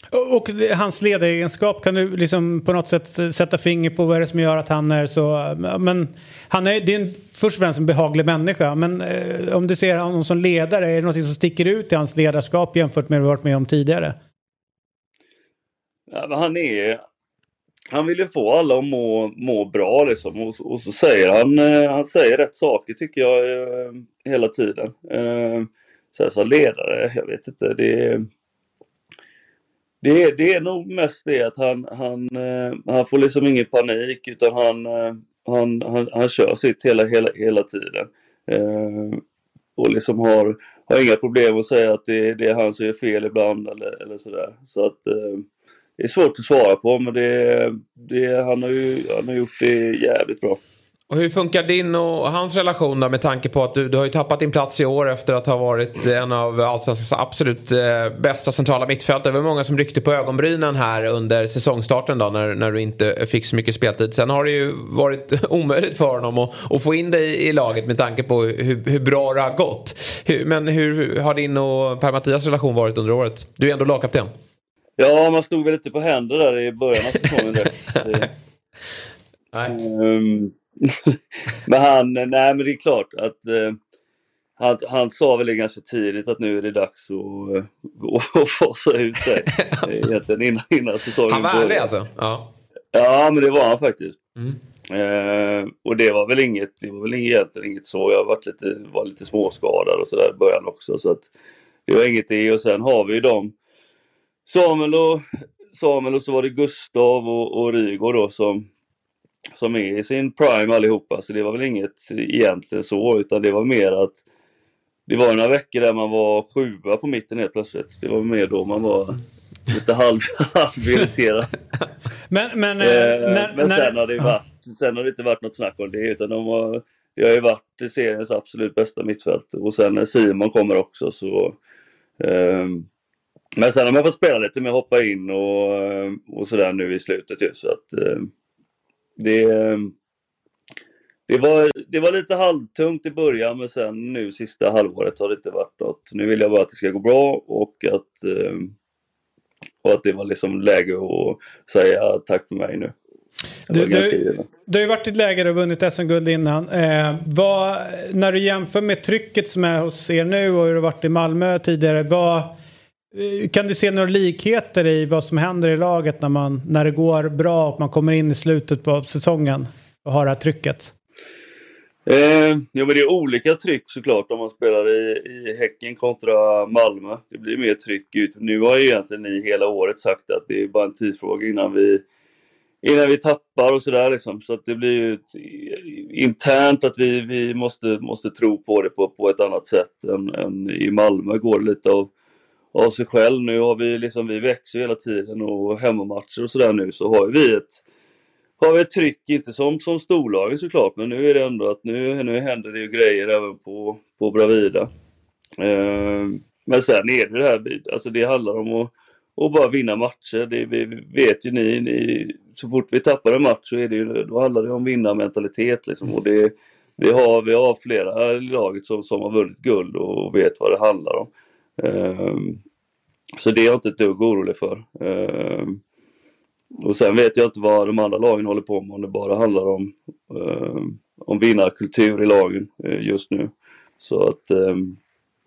Speaker 2: Och hans ledaregenskap, kan du liksom på något sätt sätta finger på vad det är som gör att han är så... Men han är, det är en, först och främst en behaglig människa. Men eh, om du ser honom som ledare, är det något som sticker ut i hans ledarskap jämfört med vad du varit med om tidigare?
Speaker 6: Ja, men han är... Han vill ju få alla att må, må bra liksom. Och, och så säger han... Eh, han säger rätt saker tycker jag eh, hela tiden. Eh, så, så ledare, jag vet inte, det är... Det är, det är nog mest det att han, han, eh, han får liksom ingen panik utan han, eh, han, han, han kör sitt hela, hela, hela tiden. Eh, och liksom har, har inga problem att säga att det, det är han som är fel ibland eller, eller sådär. Så att eh, det är svårt att svara på men det, det, han, har ju, han har gjort det jävligt bra.
Speaker 3: Och hur funkar din och hans relation då, med tanke på att du, du har ju tappat din plats i år efter att ha varit en av allsvenskans absolut eh, bästa centrala mittfältare. Det var många som ryckte på ögonbrynen här under säsongstarten då, när, när du inte fick så mycket speltid. Sen har det ju varit omöjligt för honom att, att få in dig i laget med tanke på hur, hur bra det har gått. Hur, men hur har din och Per-Mattias relation varit under året? Du är ändå lagkapten.
Speaker 6: Ja, man stod väl lite på händer där i början av säsongen. Det.
Speaker 3: Nej.
Speaker 6: Um, men han, nej men det är klart att uh, han, han sa väl ganska tidigt att nu är det dags att, att, att fasa ut sig. Egentligen innan, innan säsongen.
Speaker 3: Han var ärlig alltså? Ja.
Speaker 6: Ja, men det var han faktiskt.
Speaker 3: Mm.
Speaker 6: Uh, och det var väl inget, det var väl egentligen inget så. Jag var lite, var lite småskadad och sådär i början också. Så att det var inget det. Och sen har vi ju dem Samuel och, Samuel och så var det Gustav och, och Rygaard då som som är i sin prime allihopa, så det var väl inget egentligen så, utan det var mer att det var några veckor där man var sjua på mitten helt plötsligt. Det var mer då man var lite halv, halvirriterad.
Speaker 2: Men, men,
Speaker 6: eh,
Speaker 2: när,
Speaker 6: men
Speaker 2: när,
Speaker 6: sen, har det varit, sen har det inte varit något snack om det, utan de har, det har ju varit seriens absolut bästa mittfält. Och sen när Simon kommer också så... Eh, men sen har man fått spela lite med hoppa in och, och sådär nu i slutet ju, så att... Eh, Det, det, var, det var lite halvtungt i början, men sen nu sista halvåret har det inte varit något. Nu vill jag bara att det ska gå bra och att, och att det var liksom läge att säga tack för mig nu.
Speaker 2: Du, du, du har ju varit i ett läge där du har vunnit S M-guld innan. Eh, vad, när du jämför med trycket som är hos er nu och hur du har varit i Malmö tidigare, vad... Kan du se några likheter i vad som händer i laget när, man, när det går bra och man kommer in i slutet på säsongen och har det här trycket?
Speaker 6: Eh, ja, men det är olika tryck såklart om man spelar i, i Häcken kontra Malmö. Det blir mer tryck ut. Nu har ju egentligen ni hela året sagt att det är bara en tidsfråga innan vi, innan vi tappar och sådär liksom. Så att det blir ju ett, internt att vi, vi måste, måste tro på det på, på ett annat sätt än, än i Malmö går det lite av av sig själv. Nu har vi liksom, vi växer hela tiden och hemmamatcher och sådär nu, så har vi ett har vi ett tryck, inte som, som storlagen såklart, men nu är det ändå att nu, nu händer det ju grejer även på, på Bravida. Eh, men sen är det det här, alltså det handlar om att, att bara vinna matcher. Det, vi vet ju ni, ni, så fort vi tappar en match så är det ju, då handlar det om vinnarmentalitet liksom, och det, vi har, vi har flera i laget som, som har vunnit guld och vet vad det handlar om. Um, så det är jag inte ett dugg orolig för. Um, och sen vet jag inte vad de andra lagen håller på med, om det bara handlar om um, om vinnarkultur i lagen uh, just nu. Så att um,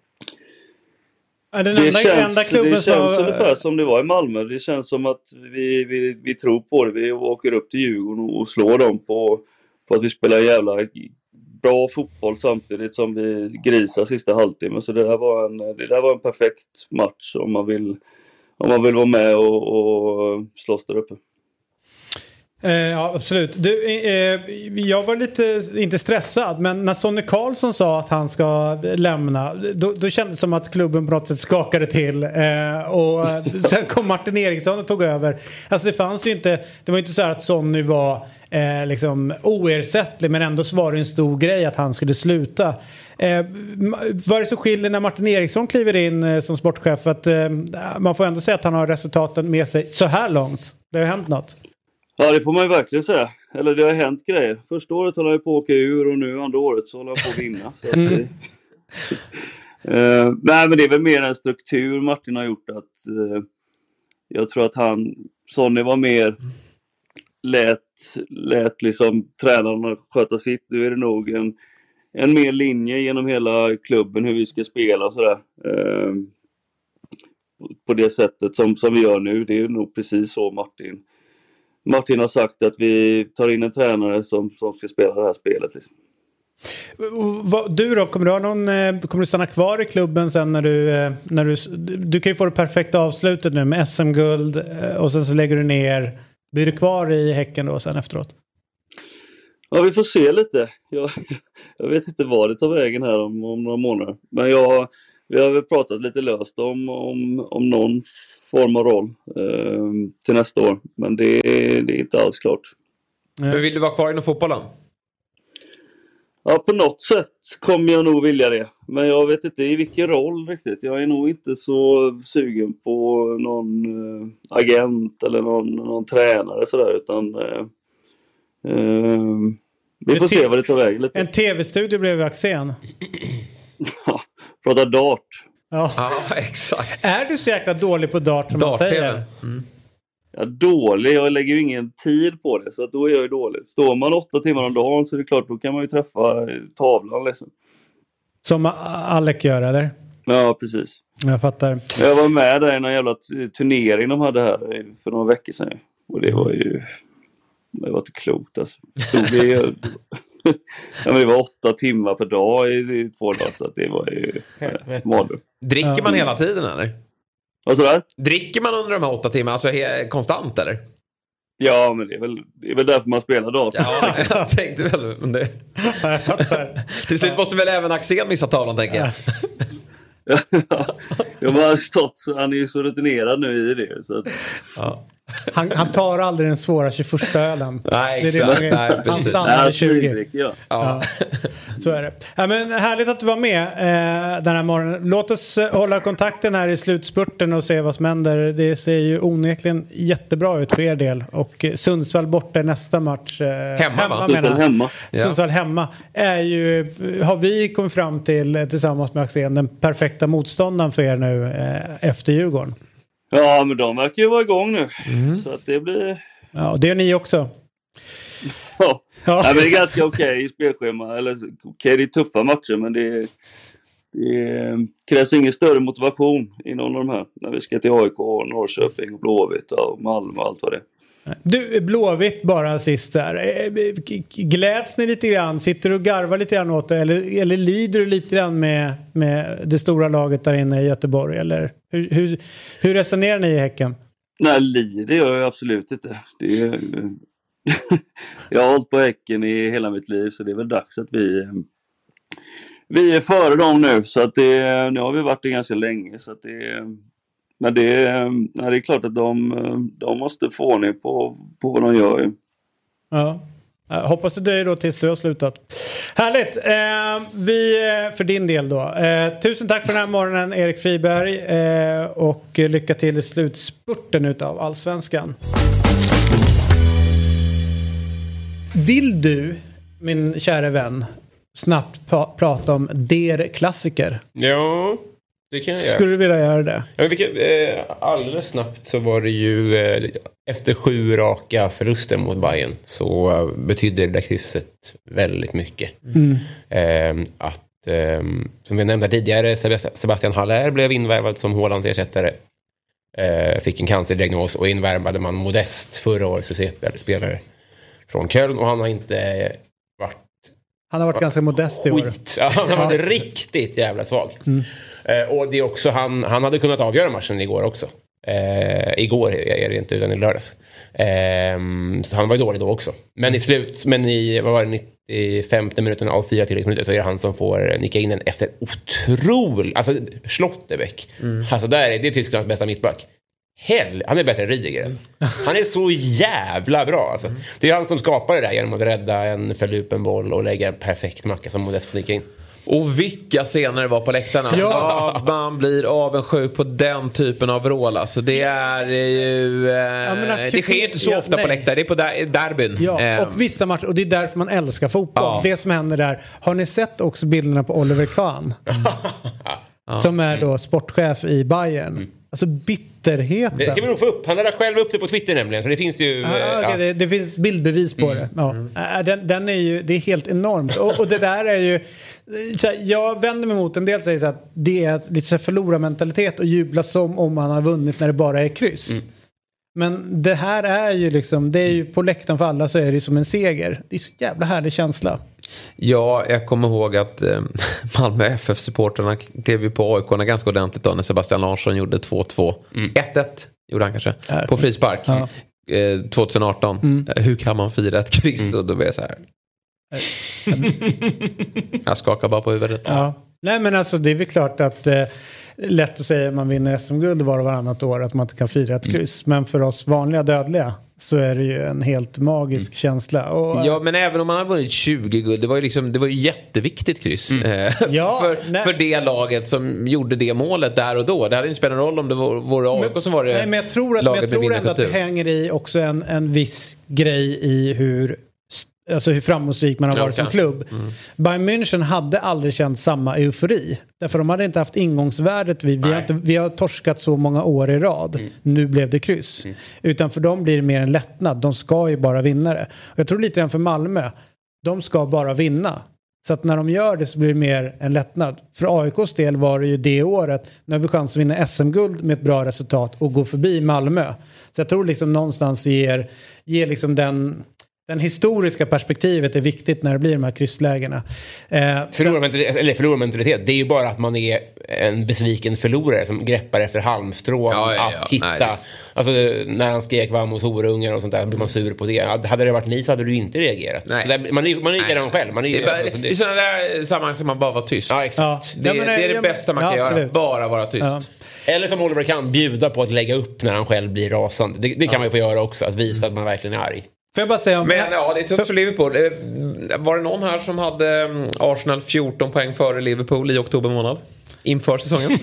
Speaker 2: är den
Speaker 6: det
Speaker 2: enda,
Speaker 6: känns,
Speaker 2: enda klubben
Speaker 6: det känns
Speaker 2: som...
Speaker 6: ungefär som det var i Malmö. Det känns som att vi, vi, vi tror på det. Vi åker upp till Djurgården och, och slår dem på, på att vi spelar jävla bra fotboll samtidigt som vi grisar sista halvtimmen. Så det där var en, det där var en perfekt match om man vill, om man vill vara med och, och slåss där uppe.
Speaker 2: Eh, ja, absolut. Du, eh, jag var lite, inte stressad, men när Sonny Karlsson sa att han ska lämna, då, då kändes det som att klubben på något sätt skakade till. Eh, och sen kom Martin Eriksson och tog över. Alltså det fanns ju inte, det var inte så här att Sonny var eh, liksom oersättlig, men ändå så var det en stor grej att han skulle sluta. Eh, vad är det som skiljer när Martin Eriksson kliver in eh, som sportchef? Att, eh, man får ändå säga att han har resultaten med sig så här långt. Det har hänt något.
Speaker 6: Ja, det får man ju verkligen säga. Eller det har hänt grejer. Första året håller jag på att åka ur och nu andra året så håller jag på att vinna. Så att, mm. uh, nej, men det är väl mer en struktur Martin har gjort att uh, Jag tror att han, Sonny var mer lät, lät liksom tränarna sköta sitt. Nu är det nog en, en mer linje genom hela klubben hur vi ska spela och sådär. Eh, på det sättet som, som vi gör nu. Det är nog precis så Martin Martin har sagt, att vi tar in en tränare som, som ska spela det här spelet liksom.
Speaker 2: Du då, kommer du, ha någon, kommer du stanna kvar i klubben sen när du, när du, du kan ju få det perfekta avslutet nu med S M-guld och sen så lägger du ner, blir du kvar i Häcken då sen efteråt?
Speaker 6: Ja, vi får se lite. Jag, jag vet inte vad det tar vägen här om, om några månader. Men jag, vi har väl pratat lite löst om, om, om någon form av roll eh, till nästa år. Men det, det är inte alls klart.
Speaker 3: Men vill du vara kvar inom fotbollen?
Speaker 6: Ja, på något sätt kommer jag nog vilja det. Men jag vet inte i vilken roll riktigt. Jag är nog inte så sugen på någon eh, agent eller någon, någon tränare sådär. Utan eh, eh, vi får se vad det tar vägen lite.
Speaker 2: En tv-studio blev Axén.
Speaker 6: Ja, prata dart.
Speaker 2: Ja.
Speaker 3: Ja, exakt.
Speaker 2: Är du så jäkla dålig på dart som man säger?
Speaker 3: Mm.
Speaker 6: Ja, dålig. Jag lägger ju ingen tid på det. Så att då är jag ju dålig. Står man åtta timmar om dagen så är det klart, då kan man ju träffa tavlan liksom.
Speaker 2: Som Alec gör, eller?
Speaker 6: Ja, precis.
Speaker 2: Jag fattar.
Speaker 6: Jag var med där i någon jävla turnering de hade här för några veckor sedan. Och det var ju... Det var inte klokt alltså. Det, ju... ja, det var åtta timmar per dag i, i två dagar. Så att det var ju... Mardröm.
Speaker 3: Dricker
Speaker 2: Ja.
Speaker 3: man hela tiden eller?
Speaker 6: Vad så där?
Speaker 3: Dricker man under de här åtta timmarna, alltså he- konstant eller?
Speaker 6: Ja, men det är väl, det är väl därför man spelar dator.
Speaker 3: Ja, jag tänkte väl. Men det...
Speaker 2: Jag fattar.
Speaker 3: Till slut måste väl även Axén missa tavlan, tänker jag.
Speaker 6: Jag har stått så, han är ju så rutinerad nu i det. Så att...
Speaker 3: Ja.
Speaker 2: Han, han tar aldrig den svåra tjugoförsta ölen.
Speaker 3: Nej,
Speaker 2: det är det
Speaker 3: exakt.
Speaker 2: som är.
Speaker 3: Nej,
Speaker 2: Han
Speaker 3: precis.
Speaker 2: stannar
Speaker 6: Nej,
Speaker 2: i tjugo.
Speaker 6: tjugo, ja.
Speaker 2: Ja. Så är det. Ja, men härligt att du var med eh, den här morgonen. Låt oss eh, hålla kontakten här i slutspurten och se vad som händer. Det ser ju onekligen jättebra ut för er del. Och eh, Sundsvall borta i nästa match. Eh,
Speaker 3: Hemma, va?
Speaker 2: menar jag.
Speaker 6: Hemma.
Speaker 2: Sundsvall hemma är ju, har vi kommit fram till eh, tillsammans med Axén den perfekta motståndaren för er nu eh, efter Djurgården.
Speaker 6: Ja, men de verkar ju vara igång nu.
Speaker 2: Mm.
Speaker 6: Så att det blir...
Speaker 2: Ja, det är ni också.
Speaker 6: Ja,
Speaker 2: Ja.
Speaker 6: ja men det är ganska okej okay i spelschema. Eller okej, okay, det är tuffa matcher, men det, det krävs ingen större motivation i någon av de här. När vi ska till A I K, Norrköping och Blåvitt och Malmö och allt vad det är.
Speaker 2: Du, Blåvitt bara sist där. Gläds ni lite grann? Sitter du och garvar lite grann åt det? Eller, eller lider du lite grann med, med det stora laget där inne i Göteborg? Eller hur, hur, hur resonerar ni i Häcken?
Speaker 6: Nej, lider gör jag absolut inte. Det är, jag har hållit på Häcken i hela mitt liv, så det är väl dags att vi vi är före dem nu. Så att det, nu har vi varit det ganska länge. Så att det, men det, nej, det är klart att de, de måste få ordning på, på vad de gör ju.
Speaker 2: Ja. Jag hoppas det dröjer då tills du har slutat. Härligt. Eh, vi, för din del då. Eh, tusen tack för den här morgonen, Erik Friberg. Eh, och lycka till i slutspurten utav Allsvenskan. Vill du, min kära vän, snabbt pra- prata om Der Klassiker?
Speaker 4: Ja, det kan jag göra.
Speaker 2: Skulle du vilja göra det?
Speaker 4: Ja, men vilket, eh, alldeles snabbt så var det ju eh, efter sju raka förluster mot Bayern så eh, betydde det där krysset väldigt mycket.
Speaker 2: Mm.
Speaker 4: Eh, att, eh, som vi nämnde tidigare, Sebastian Haller blev invärvad som Haalands ersättare. Eh, fick en cancerdiagnos och invärvade man Modest förra årets spelare från Köln, och han har inte varit
Speaker 2: Han har varit ganska modest i år.
Speaker 4: skit. Ja, han har varit riktigt jävla svag.
Speaker 2: Mm.
Speaker 4: Eh, och det är också, han, han hade kunnat avgöra matchen igår också. Eh, igår är det inte, utan i lördags. Eh, så han var ju dålig då också. Men i slut, men i, vad var det, nittiofemte minuten av fyra tilläggsminuter så är det han som får nicka in den efter otroligt, alltså Schlotterbeck. Mm. Alltså där är det Tysklands bästa mittback. Hell, han är bättre än Rydiger alltså. Han är så jävla bra alltså. Det är han som skapar det där genom att rädda en förlupen boll och lägga en perfekt macka som Modest får nicka in.
Speaker 3: Och vilka scener det var på läktarna.
Speaker 2: Ja.
Speaker 3: Ja, man blir avundsjuk på den typen av vrål. Alltså, det är ju... Eh,
Speaker 2: Ja, men att-
Speaker 3: det sker inte så
Speaker 2: ja,
Speaker 3: ofta
Speaker 2: nej.
Speaker 3: på läktare. Det är på der- derbyn.
Speaker 2: Ja,
Speaker 3: Eh,
Speaker 2: och vissa matcher, och det är därför man älskar fotboll.
Speaker 3: Ja.
Speaker 2: Det som händer där. Har ni sett också bilderna på Oliver Kahn? Som är då sportchef i Bayern. Alltså bitterheten.
Speaker 4: Det kan vi nog få upp. Han hade själv upp det på Twitter nämligen. Så det finns ju...
Speaker 2: Ah,
Speaker 4: ja.
Speaker 2: okay, det, det finns bildbevis på mm. det. Ja. Mm. Den, den är ju, det är helt enormt. Och, och det där är ju... Så här, jag vänder mig mot en del säger så att det är lite så här förlorarmentalitet och jubla som om man har vunnit när det bara är kryss. Mm. Men det här är ju liksom, det är ju på läktaren för alla så är det som en seger. Det är så jävla härlig känsla.
Speaker 3: Ja, jag kommer ihåg att eh, Malmö F F-supporterna klev ju på A I K ganska ordentligt då när Sebastian Larsson gjorde två två. Mm. ett ett gjorde han kanske. Äh, på frispark. Ja. Eh, tjugo arton. Mm. Hur kan man fira ett kryss? Mm. Och då blir jag så här. Jag skakar bara på huvudet.
Speaker 2: Ja. Nej men alltså det är väl klart att eh, lätt att säga att man vinner S M-guld var och varannat år att man inte kan fira ett kryss. Mm. Men för oss vanliga dödliga så är det ju en helt magisk mm. känsla. Och,
Speaker 3: ja, men även om man har vunnit tjugo guld, det var ju liksom, det var ju jätteviktigt kryss. Mm.
Speaker 2: ja,
Speaker 3: för, för det laget som gjorde det målet där och då. Det hade inte spelat någon roll om det var, var A I K som var det.
Speaker 2: Nej, men jag tror, att, men jag tror ändå att det hänger i också en, en viss grej i hur... Alltså hur framgångsrik man har varit ja, som klubb. Mm. Bayern München hade aldrig känt samma eufori. Därför de hade inte haft ingångsvärdet. Vi, vi, har, inte, vi har torskat så många år i rad. Mm. Nu blev det kryss. Mm. Utan för dem blir det mer en lättnad. De ska ju bara vinna det. Och jag tror lite grann för Malmö. De ska bara vinna. Så att när de gör det så blir det mer en lättnad. För A I K:s del var det ju det året. Nu har vi chans att vinna S M-guld med ett bra resultat. Och gå förbi Malmö. Så jag tror liksom någonstans ger, ger liksom den... Den historiska perspektivet är viktigt när det blir de här krysslägena. Eh,
Speaker 4: förlorarmentalitet, eller förlorarmentalitet, det är ju bara att man är en besviken förlorare som greppar efter halmstrån ja, ja, ja. att hitta. Nej. Alltså när han skrek vamos horungar och sånt där blir man sur på det. Hade det varit ni så hade du inte reagerat. Så där, man är man är redan själv. Man är,
Speaker 3: det är, bara,
Speaker 4: alltså,
Speaker 3: det är sådana där sammanhang som man bara var tyst.
Speaker 4: Ja, exakt.
Speaker 3: Ja. Det, ja, det är det ja, bästa man kan ja, göra. Bara vara tyst. Ja.
Speaker 4: Eller som Oliver kan bjuda på att lägga upp när han själv blir rasande. Det, det kan ja. man ju få göra också. Att visa att man verkligen är arg.
Speaker 2: Får jag bara säga om
Speaker 3: men ja, det är tufft för Liverpool. Var det någon här som hade Arsenal fjorton poäng före Liverpool i oktober månad? Inför säsongen?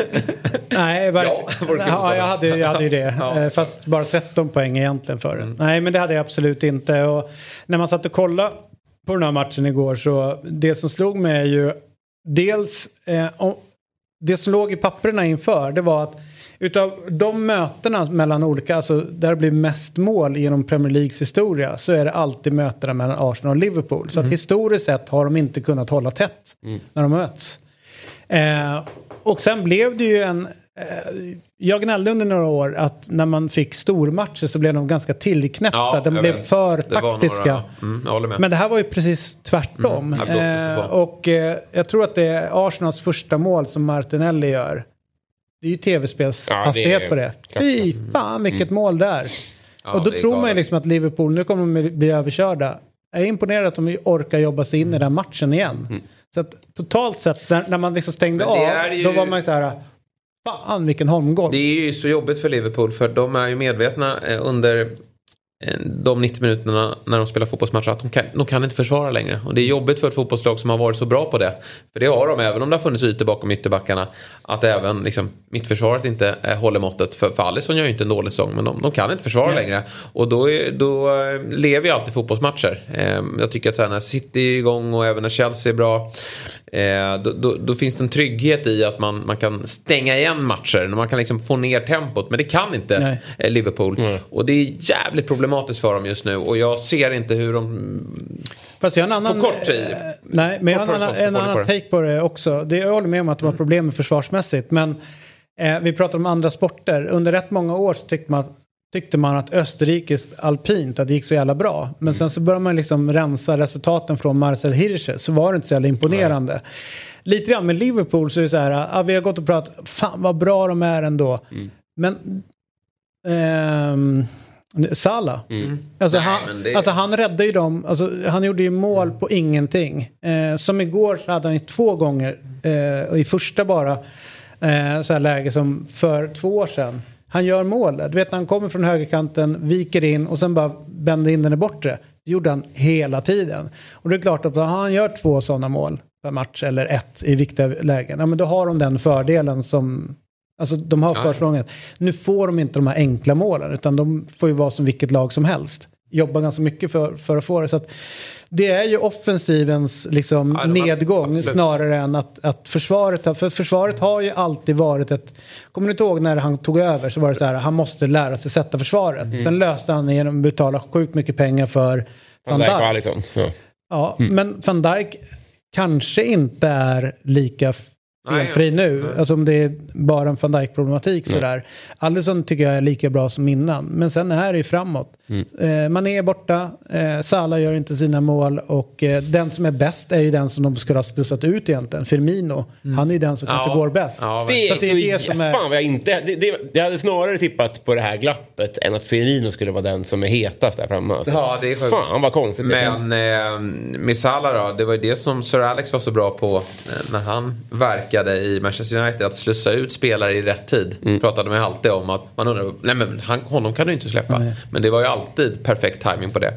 Speaker 2: Nej, bara, ja, ja, jag, hade, jag hade ju det. Ja. Fast bara tretton poäng egentligen för mm. Nej, men det hade jag absolut inte. Och när man satt och kollade på den här matchen igår så det som slog mig är ju dels eh, det som låg i papperna inför det var att utav de mötena mellan olika, alltså där det blir mest mål genom Premier Leagues historia så är det alltid mötena mellan Arsenal och Liverpool. Så mm. att historiskt sett har de inte kunnat hålla tätt mm. när de möts. Eh, och sen blev det ju en... Eh, jag gnällde under några år att när man fick stormatcher så blev de ganska tillknäppta. Ja, de blev vet. för taktiska. Några, mm, Men det här var ju precis tvärtom. Mm, eh, och eh, jag tror att det är Arsenals första mål som Martinelli gör. Det är ju tv-spelshastighet ja, det är, på det. Fy fan vilket mm. mål där. Ja, och då tror man ju liksom att Liverpool nu kommer de bli överkörda. Jag är imponerad att de orkar jobba sig in mm. i den matchen igen. Mm. Så att totalt sett när, när man liksom stängde av ju... då var man ju så här fan vilken holmgård.
Speaker 3: Det är ju så jobbigt för Liverpool för de är ju medvetna under de nittio minuterna när de spelar fotbollsmatcher att de kan, de kan inte försvara längre. Och det är jobbigt för ett fotbollslag som har varit så bra på det. För det har de, även om det har funnits ytor bakom ytterbackarna, att även liksom, mittförsvaret inte eh, håller måttet. För, för Alisson gör ju inte en dålig säsong, men de, de kan inte försvara Nej. längre. Och då, är, då eh, lever ju alltid fotbollsmatcher. Eh, jag tycker att så här, när City är igång och även när Chelsea är bra, eh, då, då, då finns det en trygghet i att man, man kan stänga igen matcher. Man kan liksom få ner tempot, men det kan inte eh, Liverpool. Mm. Och det är jävligt problematiskt för dem just nu och jag ser inte hur de
Speaker 2: Fast jag har en annan,
Speaker 3: på kort tid äh,
Speaker 2: nej, men jag har en annan, en annan take på det också. Det, jag håller med om att de har problem med försvarsmässigt men eh, vi pratar om andra sporter. Under rätt många år så tyckte man, tyckte man att Österrikes alpint att det gick så jävla bra. Men mm. sen så börjar man liksom rensa resultaten från Marcel Hirscher så var det inte så jävla imponerande. Nej. Lite grann med Liverpool så är det så här ja, vi har gått och pratat fan vad bra de är ändå. Mm. Men ehm Salah. Mm. Alltså, Nej, han, det... alltså han räddade ju dem. Alltså, han gjorde ju mål mm. på ingenting. Eh, som igår så hade han ju två gånger eh, i första bara eh, så här läge som för två år sedan. Han gör mål. Du vet när han kommer från högerkanten, viker in och sen bara bänder in den i bortre. Det gjorde han hela tiden. Och det är klart att han gör två sådana mål per match eller ett i viktiga lägen. Ja, men då har de den fördelen som alltså de har försprånget. Nu får de inte de här enkla målen utan de får ju vara som vilket lag som helst. jobba ganska mycket för, för att få det. Så att det är ju offensivens liksom, ja, nedgång absolut. Snarare än att, att försvaret har, för försvaret har ju alltid varit ett, kommer ni inte ihåg när han tog över så var det så här, han måste lära sig sätta försvaret. Mm. Sen löste han genom att betala sjukt mycket pengar för Van Dijk. Van Dijk ja, ja mm. Men Van Dijk kanske inte är lika felfri nu. Nej. Alltså om det är bara en Van Dijk-problematik sådär. Alisson tycker jag är lika bra som innan. Men sen är det ju framåt. Mm. Eh, man är borta. Eh, Salah gör inte sina mål. Och eh, den som är bäst är ju den som de skulle ha slussat ut egentligen. Firmino. Mm. Han är ju den som ja. kanske går bäst.
Speaker 4: Ja, det, är så det är det som är... Fan vad jag inte... Det, det, jag hade snarare tippat på det här glappet än att Firmino skulle vara den som är hetast där framme. Alltså.
Speaker 3: Ja, det är sjukt.
Speaker 4: Fan vad konstigt.
Speaker 3: Men eh, med Salah då. Det var ju det som Sir Alex var så bra på eh, när han verkade i Manchester United att slussa ut spelare i rätt tid. Mm. Pratade man alltid om att man undrar, nej men han, honom kan du inte släppa. Nej. Men det var ju alltid perfekt timing på det.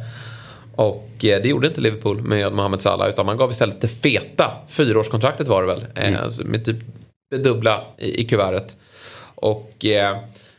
Speaker 3: Och eh, det gjorde inte Liverpool med Mohamed Salah utan man gav istället det feta fyraårskontraktet var det väl. Mm. Eh, alltså med typ det dubbla i, i kuvertet. Och eh,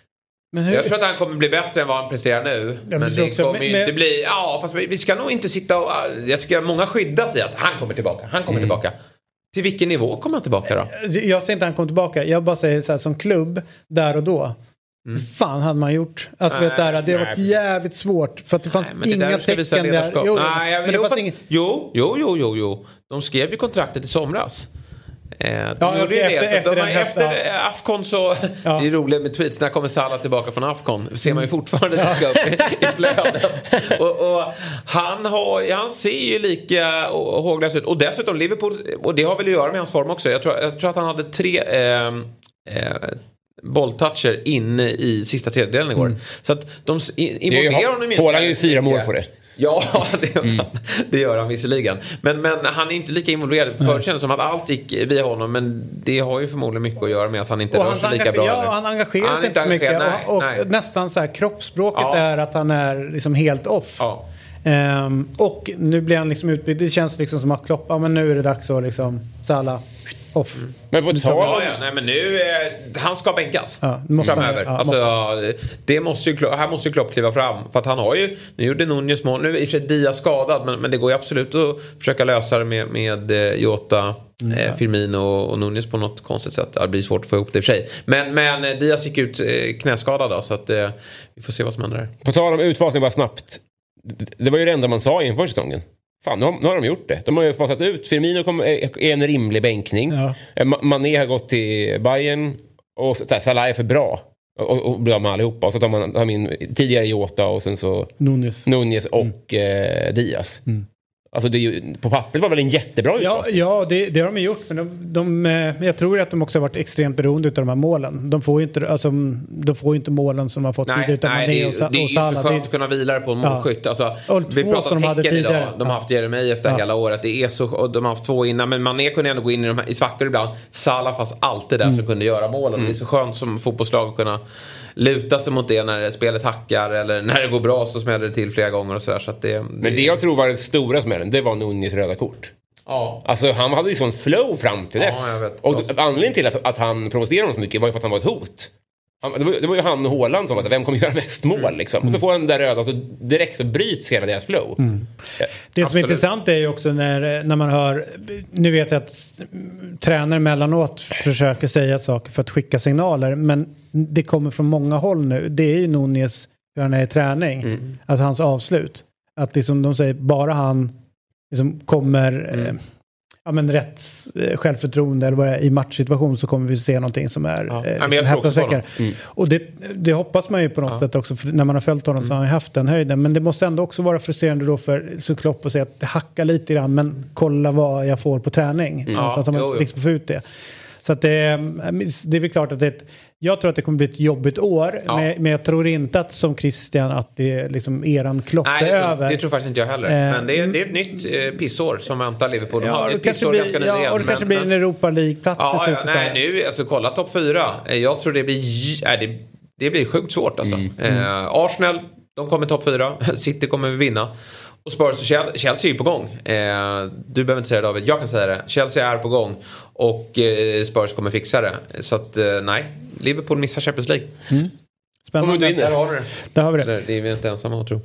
Speaker 3: men hur... jag tror att han kommer bli bättre än vad han presterar nu. Ja, men det kommer men, ju inte men... bli, ja fast vi ska nog inte sitta och, jag tycker att många skyddas i att han kommer tillbaka, han kommer mm. tillbaka. Till vilken nivå kommer han tillbaka då?
Speaker 2: Jag säger inte att han kommer tillbaka. Jag bara säger så här, som klubb, där och då. Mm. Fan hade man gjort. Alltså nej, vet du, det har varit nej, jävligt svårt. För att det fanns nej, inga det tecken där. Jo, nej, jag, men det jo, fanns ingen...
Speaker 3: jo, jo, jo, jo, jo. De skrev ju kontraktet i somras. Eh, de
Speaker 2: ja,
Speaker 3: gjorde
Speaker 2: efter,
Speaker 3: det. Så
Speaker 2: efter,
Speaker 3: de, efter ja. Afcon så... Ja. Det är roligt med tweets. När kommer Salah tillbaka från Afcon? Det ser man ju fortfarande ja. upp i, i flöden. och, och han, har, han ser ju lika håglös ut. Och dessutom Liverpool... Och det har väl att göra med hans form också. Jag tror, jag tror att han hade tre... Eh, eh, bolltoucher inne i sista tredjedelen igår. Mm. Så att de involverar honom
Speaker 4: inte. Håller ju fyra mål på det.
Speaker 3: Ja, det gör, mm. han, det gör han visserligen. Men, men han är inte lika involverad. Förut kändes som att allt gick via honom. Men det har ju förmodligen mycket att göra med att han inte rör sig lika bra.
Speaker 2: Ja, han engagerar sig inte så mycket. Nej, och, och nej. nästan så här, kroppsspråket ja. är att han är liksom helt off. Ja. Um, och nu blir han liksom utbytt. Det känns liksom som att Klopp, ja, men nu är det dags att liksom Salah off. Mm.
Speaker 4: Men på tal
Speaker 3: ja, ja, nej men nu eh, han ska bänkas ja, framöver. Ja, alltså måste. det måste ju här måste ju Klopp kliva fram för att han har ju nu gjorde Nunez mål. Nu är i och för sig Diaz skadad men, men det går ju absolut att försöka lösa det med med eh, Jota, mm, eh, Firmino och, och Nunez på något konstigt sätt. Det blir svårt att få ihop det i och för sig. Men men eh, Diaz gick ut eh, knäskadad då så att eh, vi får se vad som händer där.
Speaker 4: På tal om utfasning bara snabbt. Det var ju det enda man sa inför säsongen. Fan, nu har, nu har de gjort det. De har ju fasat ut. Firmino kom, är en rimlig bänkning. Ja. Mané har gått till Bayern. Och så här, Salah är för bra. Och, och bra med allihopa. Och så tar man tar min tidigare Jota och sen så
Speaker 2: Nunez,
Speaker 4: Nunez och mm. eh, Diaz. Mm. Alltså det är ju, på pappret var väl en jättebra
Speaker 2: utfasning. Ja, ja det, det har de gjort. Men de, de, jag tror att de också har varit extremt beroende av de här målen. De får ju inte, alltså, de får ju inte målen som de har fått
Speaker 3: nej, tidigare. Nej, det, och, och, det är ju för skönt att kunna vila på en målskytt. Ja. Alltså, vi pratar om Häcken idag. De har haft Jeremy efter ja. hela året. Det är så, och de har haft två innan. Men Mané kunde ändå gå in i, de här, i svackor ibland. Salah fast alltid där mm. som kunde göra målen. Mm. Det är så skönt som fotbollslag att kunna luta sig mot det när spelet hackar eller när det går bra så smäller det till flera gånger och sådär. Så att det, det...
Speaker 4: Men det jag tror var den stora smällen, det var Nunez röda kort. Ja. Alltså han hade ju sån flow fram till dess. Ja, jag vet. Och anledningen till att, att han provocerade honom så mycket var ju för att han var ett hot. Han, det, var, det var ju han och Haaland som var vem kommer göra mest mål liksom. Mm. Och så får han där röda och så direkt så bryts hela deras flow. Mm.
Speaker 2: Ja, det som är intressant är ju också när, när man hör, nu vet jag att tränare mellanåt försöker säga saker för att skicka signaler, men det kommer från många håll nu. Det är ju Nunez hur han är i träning. Mm. Alltså hans avslut. Att liksom de säger bara han liksom kommer mm. eh, ja, men rätt eh, självförtroende eller vad det är, i matchsituation så kommer vi se någonting som är
Speaker 3: ja.
Speaker 2: eh,
Speaker 3: liksom häpnadsväckande.
Speaker 2: Mm. Och det, det hoppas man ju på något ja. sätt också, för när man har följt honom mm. så har han haft den höjden. Men det måste ändå också vara frustrerande då för så Klopp att säga att det hackar lite grann, men kolla vad jag får på träning. Mm. Alltså, att man inte liksom får ut det. Så att det, det är väl klart att det är ett, jag tror att det kommer bli ett jobbigt år, ja. men, men jag tror inte att som Christian att det är liksom eran Klopp är över.
Speaker 3: Det tror faktiskt inte jag heller. Eh, men det är, det är ett nytt eh, pissår som väntar Liverpool. De
Speaker 2: ja,
Speaker 3: har ett pissår
Speaker 2: blir,
Speaker 3: ganska
Speaker 2: ja,
Speaker 3: nyligen.
Speaker 2: Och det kanske blir en Europa League-plats
Speaker 3: ja,
Speaker 2: till slutet.
Speaker 3: Ja, nej, nu, alltså kolla topp fyra. Jag tror det blir, äh, det, det blir sjukt svårt alltså. Mm. Eh, Arsenal, de kommer topp fyra. City kommer vinna. Och Spurs och Chelsea är på gång. Eh, du behöver inte säga det, David. Jag kan säga det. Chelsea är på gång. Och eh, Spurs kommer fixa det. Så att eh, nej. Liverpool missar Champions League. Mm.
Speaker 2: Spännande.
Speaker 3: Där har du det.
Speaker 2: Där har vi det.
Speaker 3: Eller, det är vi inte ensamma att tro.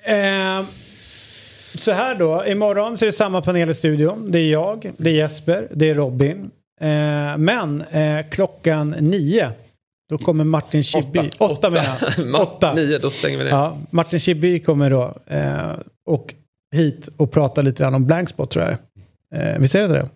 Speaker 2: Eh, så här då. Imorgon så är det samma panel i studion. Det är jag, det är Jesper, det är Robin. Eh, men eh, klockan nio då kommer Martin Schibbye. Åtta, åtta, åtta menar jag. Åtta.
Speaker 3: Nio, då stänger vi ner.
Speaker 2: Ja, Martin Schibbye kommer då eh, och hit och prata lite grann om Blankspot, tror jag. Eh, vi ser det?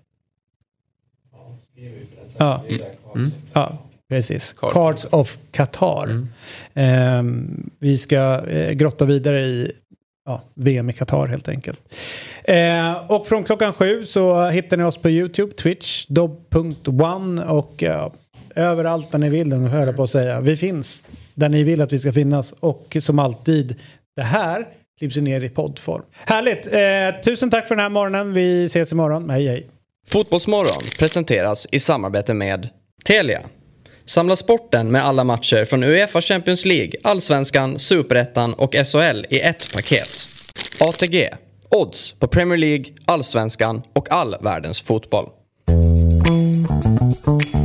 Speaker 2: Ja, mm. ja precis. Cards, Cards of Qatar. Mm. Eh, vi ska eh, grotta vidare i ja, V M i Qatar helt enkelt. Eh, och från klockan sju så hittar ni oss på YouTube, Twitch, dobb punkt one och eh, överallt där ni vill, den höra på att säga. Vi finns där ni vill att vi ska finnas, och som alltid, det här klipps ner i poddform. Härligt! Eh, tusen tack för den här morgonen. Vi ses imorgon. Hej hej!
Speaker 1: Fotbollsmorgon presenteras i samarbete med Telia. Samla sporten med alla matcher från UEFA Champions League, Allsvenskan, Superettan och S H L i ett paket. A T G. Odds på Premier League, Allsvenskan och all världens fotboll.